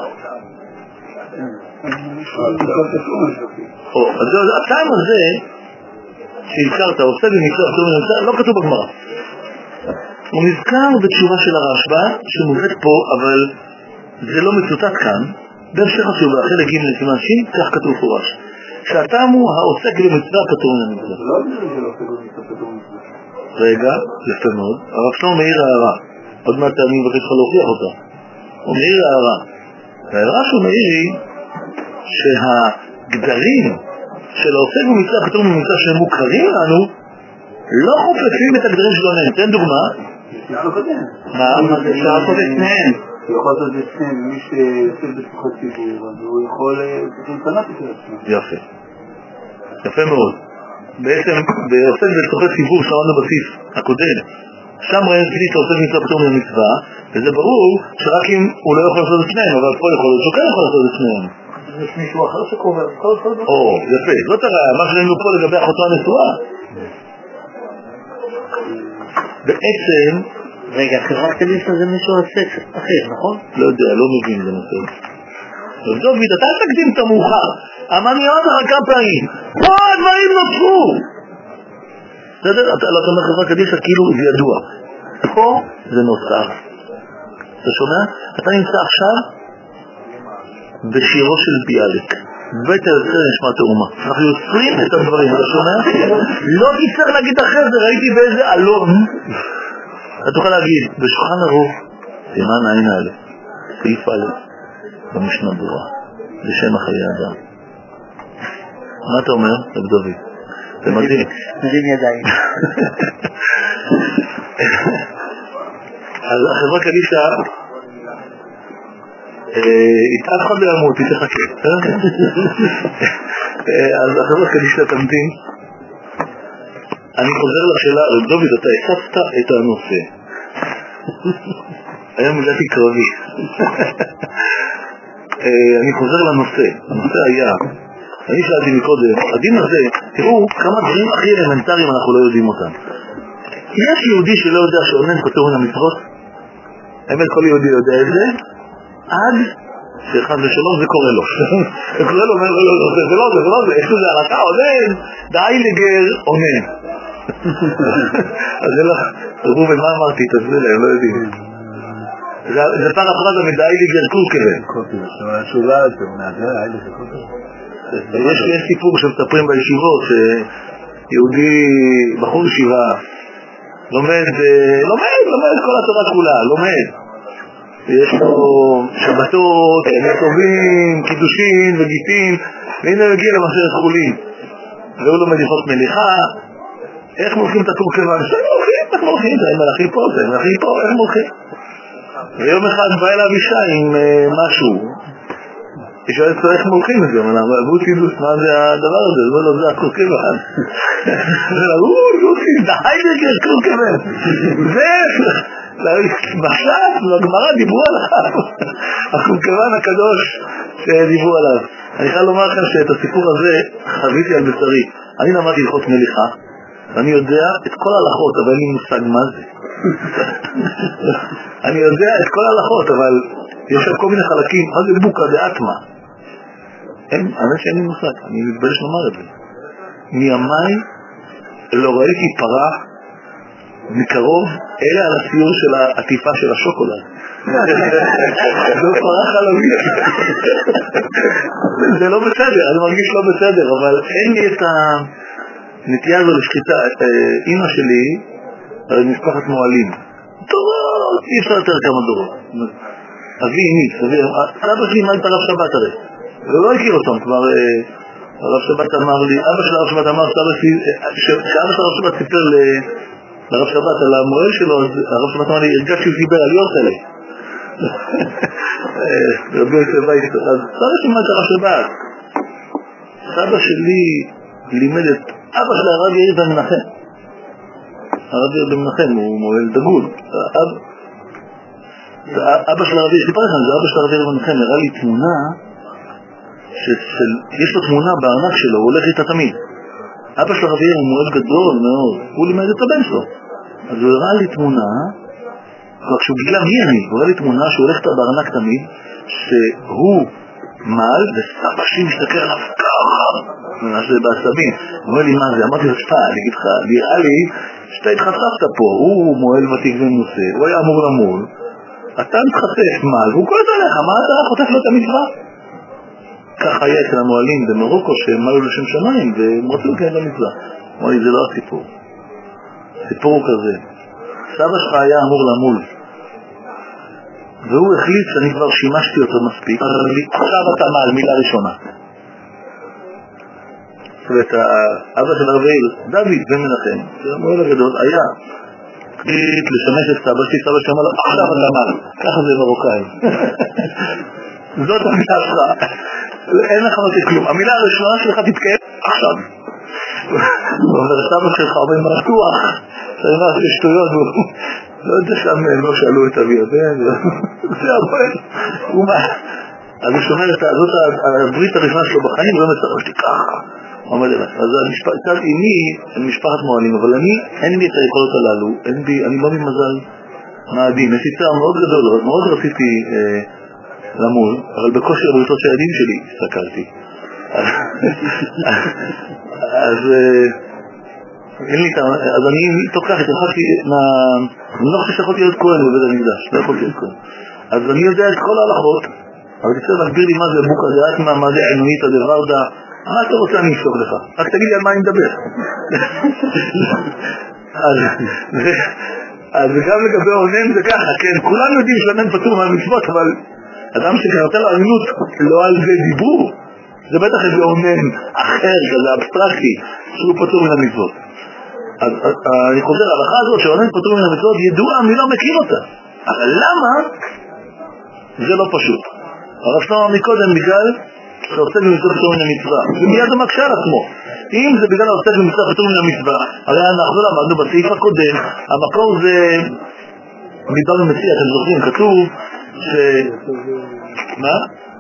אז הטעם הזה שהזכרת, עושה במצווה, לא כתוב בגמרא. הוא נזכר בתשובה של הרשב"א שמובאת פה, אבל זה לא מצוטט כאן. בהמשך התשובה, חלק ג' לסימן ש', כך כתוב פורש. שהטעם הוא העוסק במצווה פטור מן המצווה. רגע, יפה מאוד. הרב שלום מעיר הערה. עוד מעט אני מבקש לך להוכיח אותה. הוא מעיר הערה. והערה שהוא מעיר היא שהגדרים של העוסק במצווה פטור מן המצווה שהם מוכרים לנו לא חופפים את הגדרים שלו. תן דוגמה. מה? אפשר לעשות את שניהם. הוא יכול לעשות את שניהם, ומי שעושה בצורכי ציבור, אז הוא יכול להתפנת את עצמו. יפה. יפה מאוד. בעצם, בעוסק בצורכי ציבור שערנו בסיס הקודם, שם ראינו כלי שעוסק במצווה פטור מן המצווה, וזה ברור שרק אם הוא לא יכול לעשות את שניהם, אבל פה יכול להיות שהוא כן יכול לעשות את שניהם. יש מישהו אחר שקורא, כל כל דבר. או, יפה. זאת הראיה, מה שראינו פה לגבי אחותו הנשואה. בעצם, רגע, חברת קדישא זה מישהו עוסק אחר, נכון? לא יודע, לא מבין זה נושא. דוד, אתה תקדים את המאוחר. אמרתי עוד לך כמה פעמים. פה הדברים נוצרו. אתה לא אומר חברת קדישא כאילו זה ידוע. פה זה נוצר. אתה שומע? אתה נמצא עכשיו בשירו של ביאליק. בית היוצר נשמע תאומה. אנחנו יוצרים את הדברים, אתה שומע? לא תצטרך להגיד אחרי זה, ראיתי באיזה אלון. אתה תוכל להגיד, בשולחן ערוך, סימן העין האלה, סעיף א', במשנה ברורה, לשם החיי אדם. מה אתה אומר, רב דוד? זה מדהים. נרים ידיים. אז החברה קדישא, אף אחד לא ימות, היא תחכה. אז החברה קדישא תמתין. אני חוזר לשאלה, רב דוד, אתה הצפת את הנושא. היום הגעתי קרבי. אני חוזר לנושא. הנושא היה, אני שאלתי מקודם, הדין הזה, תראו כמה דברים הכי אלמנטריים אנחנו לא יודעים אותם. יש יהודי שלא יודע שעונן פטור מן המצוות? האמת כל יהודי יודע את זה, עד שאחד ושלום זה קורה לו. זה קורה לו, זה לא זה, זה לא זה, זה לא זה, יש לזה הלכה, עונן, די לגר, עונן. אז זה לא, תראו במה אמרתי, תסביר להם, לא יודעים. זה פרפרזה מדאי לגר קוקרן. התשובה זה, הוא נעזר, היה לזה קוקרן. יש סיפור שמספרים בישיבות, שיהודי, בחור ישיבה, לומד, לומד, לומד כל התורה כולה, לומד. יש לו שבתות, ימים טובים, קידושים וגיטין, והנה הוא הגיע למסכת חולין. והוא לומד הלכות מליחה, איך מולכים את הקורקבן? שהם מולכים, איך מולכים? זה מלאכים פה, זה מלאכים פה, איך מולכים? ויום אחד בא אליו אישה עם משהו, היא שואלת לו איך מולכים את זה, והוא קידוש, מה זה הדבר הזה? זה לא זה הקורקבן. והוא, יוסי, זה היידגר קורקבן. זה, בשעת, בגמרא דיברו עליו, הקורקבן הקדוש שדיברו עליו. אני חייב לומר לכם שאת הסיפור הזה חוויתי על בשרי. אני למדתי הלכות מליחה, ואני יודע את כל ההלכות, אבל אין לי מושג מה זה. אני יודע את כל ההלכות, אבל יש שם כל מיני חלקים, מה זה בוקה דאטמה? אין, האמת שאין לי מושג, אני מתבייש לומר את זה. מימיי לא ראיתי פרה מקרוב, אלא על הסיור של העטיפה של השוקולד. זו פרה חלבית. זה לא בסדר, אני מרגיש לא בסדר, אבל אין לי את הנטייה הזו לשחיטה. אמא שלי, הרי משפחת מועלים. דורות, אי אפשר יותר כמה דורות. אבי, אמי, אבא שלי מה את הרב שבת הרי. ולא הכיר אותם, כבר הרב שבת אמר לי, אבא של הרב שבת אמר, כשאבא של הרב שבת סיפר לרב שבת על המועל שלו, אז הרב שבת אמר לי, הרגש שהוא סיבר על יורצלה. רבי יוסף בית, אז סבא שמע את הרב שבת. סבא שלי לימד את אבא של הרב יאיר בן מנחם. הרב יאיר בן מנחם הוא מועל דגול. אבא של הרב יאיר, סיפר לכם, זה אבא של הרב יאיר בן מנחם, הראה לי תמונה, שיש לו תמונה בארנק שלו, הוא הולך איתה תמיד. אבא של הרב יאיר הוא מועל גדול מאוד, הוא לימד את הבן שלו. אז הוא הראה לי תמונה, כבר כשהוא גילה מי אני, הוא הראה לי תמונה שהוא הולך איתה בארנק תמיד, שהוא מעל וסבא שלי מסתכל עליו ככה, ממש זה בעצבים. הוא אומר לי מה זה, אמרתי לו שפה, אני אגיד לך, נראה לי שאתה התחשפת פה, הוא מועל ותיק ומנוסה, הוא היה אמור למול, אתה מתחשף מעל, והוא קולט עליך, מה אתה חוטף לו את המצווה? ככה היה אצל המועלים במרוקו שהם מעלו לשם שמיים והם רצו לקיים במצווה. אמר לי, זה לא הסיפור. הסיפור הוא כזה. סבא שלך היה אמור למול. והוא החליט שאני כבר שימשתי אותו מספיק. אמר לי, עכשיו אתה מעל, מילה ראשונה. ואת האבא של הרביל, דוד ומנחם, המועל הגדול, היה החליט לשמש את סבא שלי, סבא שאמר לו, עכשיו אתה מעל. ככה זה מרוקאים. זאת המילה שלך. אין לך מתי כלום. המילה הראשונה שלך תתקיים עכשיו. הוא אומר, סבא שלך אומר מרתוח. שאני אומר, יש שטויות. לא יודע שם, לא שאלו את אבי הבן. זה הבן. אז הוא שומר, זאת הברית הראשונה שלו בחיים, הוא אומר, סבא שלי ככה. הוא אומר, אז צד אימי, הם משפחת מועלים, אבל אני, אין לי את היכולות הללו. אני לא ממזל מעדים. יש לי צער מאוד גדול, מאוד רציתי למול, אבל בקושי הבריתות של הילדים שלי הסתכלתי. אז אז אני תוך כך התרחקתי, אני לא חושב שיכולתי להיות כהן בבית המקדש, לא יכולתי להיות כהן. אז אני יודע את כל ההלכות, אבל תצטרך להסביר לי מה זה בוקה דאטמה, מה זה עינוניתא דוורדא, מה אתה רוצה אני אשתוק לך? רק תגיד לי על מה אני מדבר. אז גם לגבי עונן זה ככה, כן, כולנו יודעים שעונן פטור מהמצוות, אבל אדם שקראתה לו עינות, לא על זה דיברו, זה בטח איזה עונן אחר, כזה אבסטרקטי, שהוא פטור מן המצוות. אז אני חוזר, ההלכה הזאת שעונן פטור מן המצוות ידועה, אני לא מכיר אותה. אבל למה? זה לא פשוט. הרב שלמה מקודם בגלל שעוסק במצוות פטור מן המצווה, ומיד הוא מקשה על עצמו. אם זה בגלל העוסק במצוות פטור מן המצווה, הרי אנחנו למדנו בסעיף הקודם, המקור זה מדבר מציע, אתם זוכרים, כתוב ש... מה?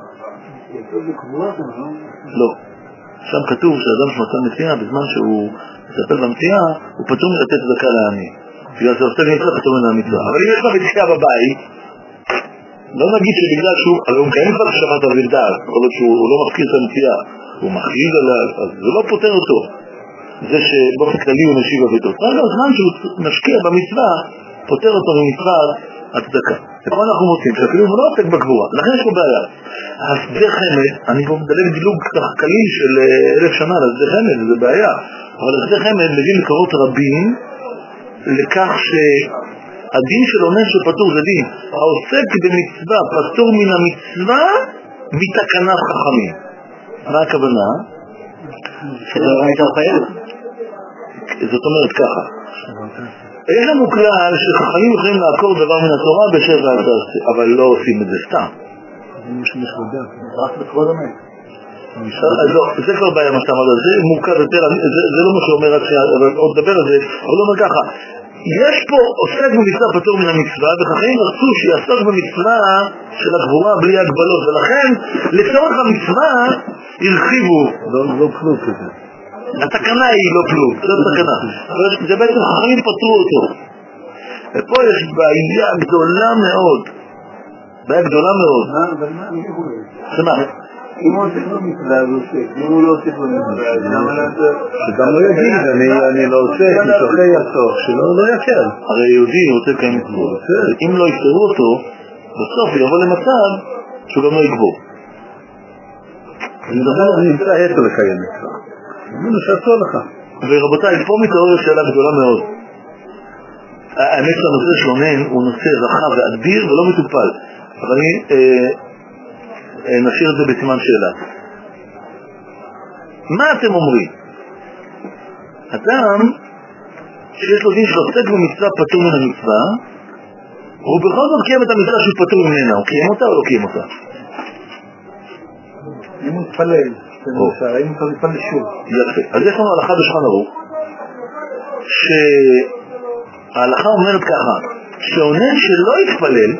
לא. שם כתוב שאדם שמצא מציאה, בזמן שהוא מטפל במציאה, הוא פטור מלתת צדקה לעני. בגלל שעושה מצווה פטור מן המצווה. אבל אם יש לה מציאה בבית, לא נגיד שבגלל שהוא, הרי הוא מקיים כבר שבת על בלדל, כל עוד שהוא לא מפקיר את המציאה, הוא מכריז עליו, אז זה לא פותר אותו. זה שבאופן כללי הוא משיב בביתו. רק הזמן שהוא משקיע במצווה, פותר אותו ממצווה הצדקה. ופה אנחנו מוצאים שאפילו הוא לא עוסק בגבורה, לכן יש לו בעיה. השדה חמד, אני פה מדלג דילוג קצת קליל של אלף שנה על השדה חמד, זה בעיה. אבל השדה חמד מביא מקורות רבים לכך שהדין של עונש שפטור זה דין. העוסק במצווה פטור מן המצווה מתקנת חכמים. מה הכוונה? שדאורייתא חייב. זאת אומרת ככה. יש לנו כלל שחכמים יכולים לעקור דבר מן התורה בשב ואל תעשה, אבל לא עושים את זה סתם. רק בכבוד המת. זה כבר בעיה מה שאתה אמרת, זה מורכב יותר, זה לא מה שאומר רק עוד דבר על זה, אבל לא אומר ככה. יש פה עוסק במצווה פטור מן המצווה, וחכמים רצו שיעסוק במצווה של הגבורה בלי הגבלות, ולכן לצורך המצווה הרחיבו. לא כלום כזה. התקנה היא לא כלום, זאת התקנה. זה בעצם חכמים פטרו אותו. ופה יש בעיה גדולה מאוד. בעיה גדולה מאוד. אבל מה אני יכול? שמה? אם הוא עושה במצווה, הוא עושה. אם הוא לא עושה במצווה, למה לא עושה? שגם לא יגיד, אני לא עושה, מתוכי יסוף, שלא לא יקל. הרי יהודי רוצה לקיים מצוות. אם לא יפטרו אותו, בסוף יבוא למצב שהוא גם לא יגבור. אני מדבר, אני נמצא עצר לקיים מצווה. אני שעשו לך. ורבותיי, פה מתעוררת שאלה גדולה מאוד. האמת שהנושא שלונן הוא נושא רחב ואדיר ולא מטופל, אבל אני אה, אה, נשאיר את זה בסימן שאלה. מה אתם אומרים? אדם שיש לו דין שעוסק במצווה פטור מן המצווה, הוא בכל זאת קיים את המצווה שהוא פטור ממנה, הוא קיים אותה או לא קיים אותה? אם הוא מתפלל, אם הוא מתפלל שוב. יפה. אז יש לנו הלכה בשולחן ערוך, שההלכה אומרת ככה, שעונש שלא יתפלל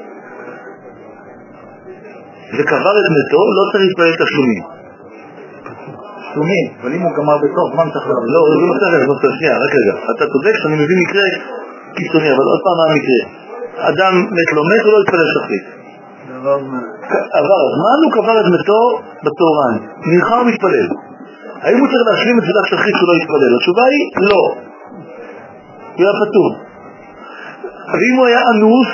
וקבר את מתו, לא צריך להתפלל תשלומים. תשלומים, אבל אם הוא גמר בתוך זמן צריך לעבור. לא, זה לא צריך, לא צריך, שנייה, רק רגע. אתה צודק שאני מביא מקרה קיצוני, אבל עוד פעם מה המקרה? אדם מת לא מת, הוא לא יתפלל שחרית. עבר הזמן, הוא קבר את מתו בצהריים, נלחם ומתפלל. האם הוא צריך להשלים את תפילת שחרית שהוא לא יתפלל? התשובה היא לא. הוא היה פטור. ואם הוא היה אנוס,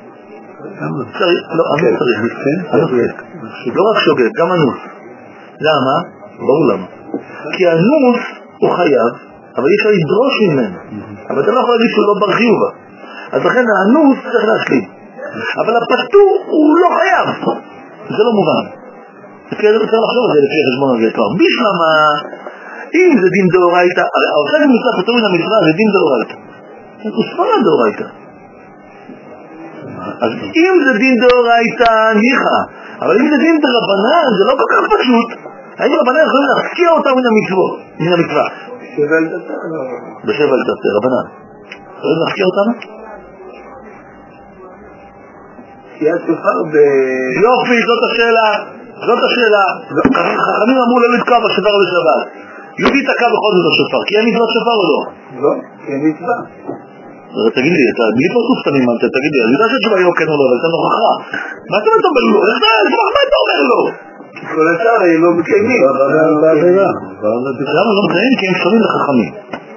לא, אנוס צריך, לא רק שוגג, גם אנוס. למה? ברור למה. כי אנוס הוא חייב, אבל אי אפשר לדרוש ממנו. אבל אתה לא יכול להגיד שהוא לא בר חיובה. אז לכן האנוס צריך להשלים. אבל הפטור הוא לא חייב. זה לא מובן. צריך לחשוב על זה לפי החשבון הזה כבר. בשלמה, אם זה דין דאורייתא, העוסק במצווה פטור מן המצווה זה דין דאורייתא. הוא ספרה דאורייתא. אז אם זה דין דאורייתא, ניחא. אבל אם זה דין דרבנן, זה לא כל כך פשוט. האם רבנן יכולים להפקיע אותם מן המצוות, מן המצווה? בשבל דתה. בשבל דתה, רבנן. יכולים להפקיע אותנו? תקיעת שופר ב... יופי, זאת השאלה, זאת השאלה. חכמים אמרו לא לתקוע בשופר בשבת. יהודי תקע בכל זאת בשופר, כי אין מצוות שופר או לא? לא, כי אין מצווה. תגיד לי, אתה בלי פרצוף אתה מימנת, תגיד לי, אני יודע שהתשובה היא כן או לא, אבל אתה נוכחה. מה אתה אומר לו? איך אתה אומר לו? כל השאר הם לא מקיימים. למה לא מקיימים? כי הם שונים לחכמים.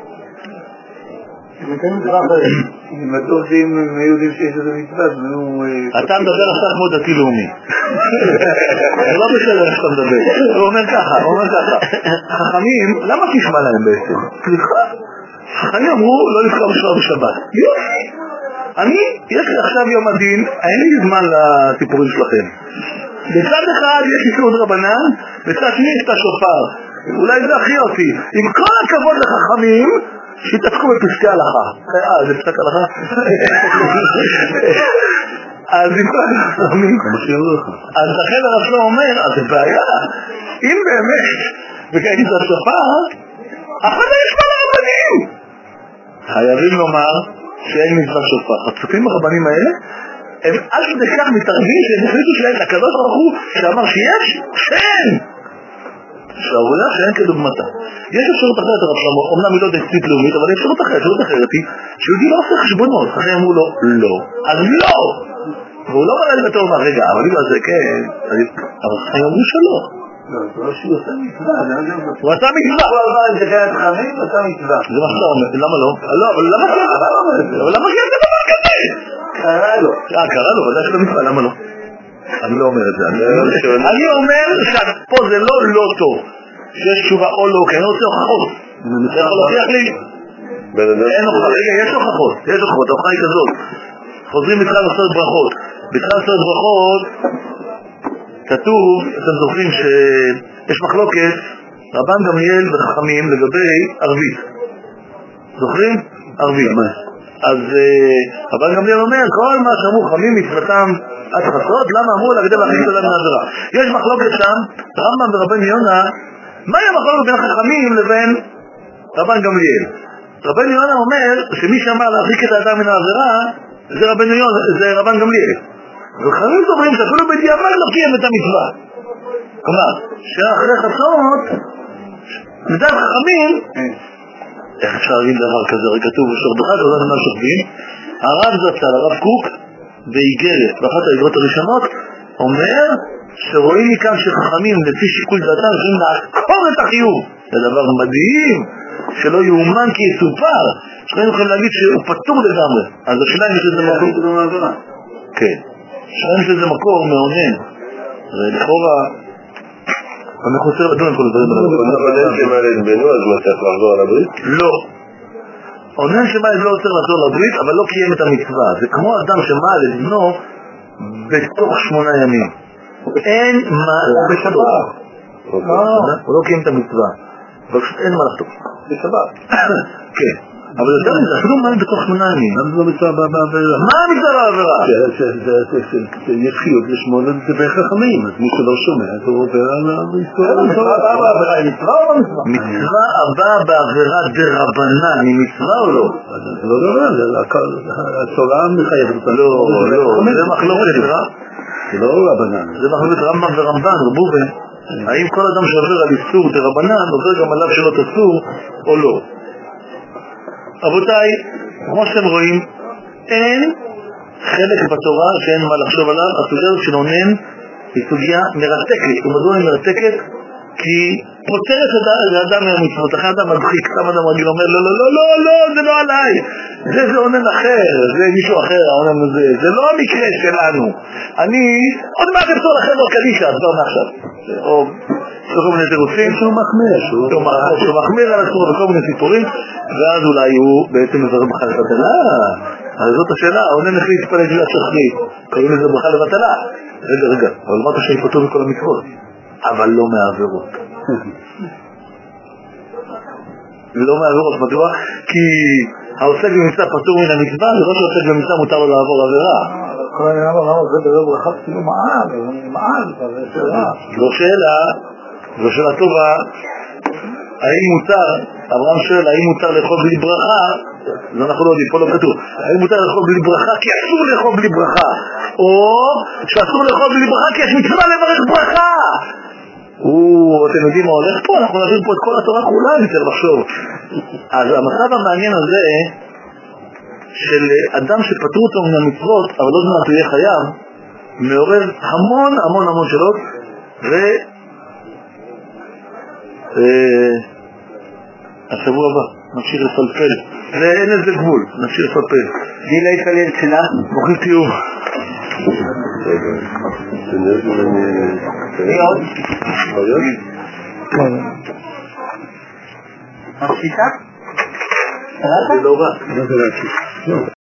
אם בטוח שאם הם יודעים שיש איזה מצווה, אתה מדבר עכשיו כמו דתי לאומי. זה לא בסדר איך אתה מדבר. הוא אומר ככה, הוא אומר ככה. חכמים, למה תשמע להם בעצם? סליחה? חכמים אמרו לא לפקוע בשבוע בשבת. יופי! אני, יש לי עכשיו יום הדין, אין לי זמן לסיפורים שלכם. בצד אחד יש איסור רבנן, בצד שני יש את השופר. אולי זה הכי אותי. עם כל הכבוד לחכמים, שיתעסקו בפסקי הלכה. אה, זה פסק הלכה? אז עם כל החכמים... אז לכן הרב שלום אומר, אז זה בעיה. אם באמת, וכן את השופר, אחת יש מה לרבנים. חייבים לומר שאין מצווה שופר. הצופים הרבנים האלה, הם עד כדי כך מתערבים שהם החליטו שלהם לקדוש ברוך הוא שאמר שיש, שאין. שעבודה שאין כדוגמתה. יש אפשרות אחרת הרב שלמה, אומנם היא לא דתית לאומית, אבל יש אפשרות אחרת, אפשרות אחרת היא שיהודי לא עושה חשבונות. אחרי אמרו לו, לא. אז לא! והוא לא מראה לבטור מה, רגע, אבל אם זה כן, אבל חיים אמרו שלא. לא, זה לא שהוא עושה מצווה, זה לא זה. הוא עשה מצווה. הוא עבר עם תחיית חכמים, הוא עשה מצווה. זה מה שאתה אומר, למה לא? לא, אבל למה כן? אבל למה כן זה דבר כזה? קרה לו. אה, קרה לו, ודאי שלא מצווה, למה לא? אני לא אומר את זה, אני אומר שפה זה לא לא טוב, שיש תשובה או לא, כי אני רוצה הוכחות. אתה יכול להוכיח לי? אין הוכחה, רגע, יש הוכחות, יש הוכחות, ההוכחה היא כזאת. חוזרים בתחילת עשרת ברכות. בתחילת עשרת ברכות כתוב, אתם זוכרים שיש מחלוקת רבן גמליאל וחכמים לגבי ערבית. זוכרים? ערבית. אז רבן גמליאל אומר, כל מה שאמרו חכמים מצוותם עד חצות, למה אמרו להגדל להכניס אדם מהעבירה? יש מחלוקת שם, רמב"ם ורבן יונה, מהי המחלוקת בין החכמים לבין רבן גמליאל? רבן יונה אומר שמי שאמר להרחיק את האדם מן העבירה זה רבן יונה, זה רבן גמליאל. וחכמים סוברים שאפילו בדיעבד לא קיים את המצווה. כלומר, שאחרי חצות לדעת חכמים, איך אפשר להגיד דבר כזה? הרי כתוב ושוכבך כזאת מה שוכבים. הרב זצ"ל, הרב קוק באיגרת, באחת האיגרות הראשונות, אומר שרואים מכאן שחכמים לפי שיקול דעתם יכולים לעקור את החיוב. זה דבר מדהים שלא יאומן כי יסופר. שכם יכולים להגיד שהוא פטור לגמרי. אז השאלה אם יש לזה מקור. כן. השאלה אם יש לזה מקור מעונן. ולכאורה אני חושב לדון על כל הדברים האלה. אבל אין שמלד בנו, אז מה צריך לחזור על הברית? לא. עונן שמלד לא צריך לחזור על הברית, אבל לא קיים את המצווה. זה כמו אדם שמלד בנו בתוך שמונה ימים. אין מה לחתוך. הוא לא קיים את המצווה. פשוט אין מה לחתוך. בשבת. כן. אבל יותר מזה, אפילו מה בתוך שמונה ימים? למה זה לא מצווה בעבירה? מה המצווה בעבירה? יש חיות לשמור לדברי חכמים, אז מי שלא שומע, אז הוא עובר על המצווה. מצווה הבאה בעבירה היא מצווה או לא מצווה? מצווה הבאה בעבירה דרבנן, היא מצווה או לא? זה לא דבר, התורה מחייבת אותה. לא, לא, זה מחלוקת, זה לא רבנן. זה מחלוקת רמב"ם ורמב"ן, רבובן. האם כל אדם שעובר על איסור דרבנן עובר גם עליו שלא תסור או לא? רבותיי, כמו שאתם רואים, אין חלק בתורה שאין מה לחשוב עליו. הסוגיה הזאת של עונן היא סוגיה מרתקת. ומדוע היא מרתקת? כי פותרת את האדם מהמצוות. אחרי אדם מדחיק, סתם אדם רגיל אומר לא, לא, לא, לא, לא, זה לא עליי. זה זה עונן אחר, זה מישהו אחר, העונן הזה. זה לא המקרה שלנו. אני, עוד מעט אפשר לכם לא קדישה, אז כבר מעכשיו. או כל מיני תירוצים. שהוא מחמיר, שהוא מחמיר על עצמו וכל מיני סיפורים, ואז אולי הוא בעצם מזרם ברכה לבטלה. אז זאת השאלה, העונן החליט להתפלל תפילת שחרית, קוראים לזה ברכה לבטלה. רגע, רגע, אבל אמרת שאני פטור מכל המצוות, אבל לא מהעבירות. לא מהעבירות, מדוע? כי העוסק במצווה פטור מן המצווה, זה לא שעוסק במצווה מותר לו לעבור עבירה. כל אני אמר, למה זה ברב ברכה כאילו מעל, מעל, זה שאלה. זו שאלה, זו שאלה טובה. האם מותר, אברהם שואל, האם מותר לאכול בלי ברכה? זה אנחנו לא יודעים, פה לא כתוב. האם מותר לאכול בלי ברכה? כי אסור לאכול בלי ברכה. או שאסור לאכול בלי ברכה כי יש מצווה לברך ברכה. אתם יודעים מה הולך פה? אנחנו נעביר פה את כל התורה כולה, אני צריך לחשוב. אז המצב המעניין הזה של אדם שפטרו אותו מן המצוות, אבל לא זמן הוא יהיה חייב, מעורר המון המון המון שאלות, ו... השבוע הבא נמשיך לפלפל, ואין איזה גבול, נמשיך לפלפל. מי לא יתפלל תפילה? ברוכים תהיו. מי עוד? ממשיכה? זה לא רע.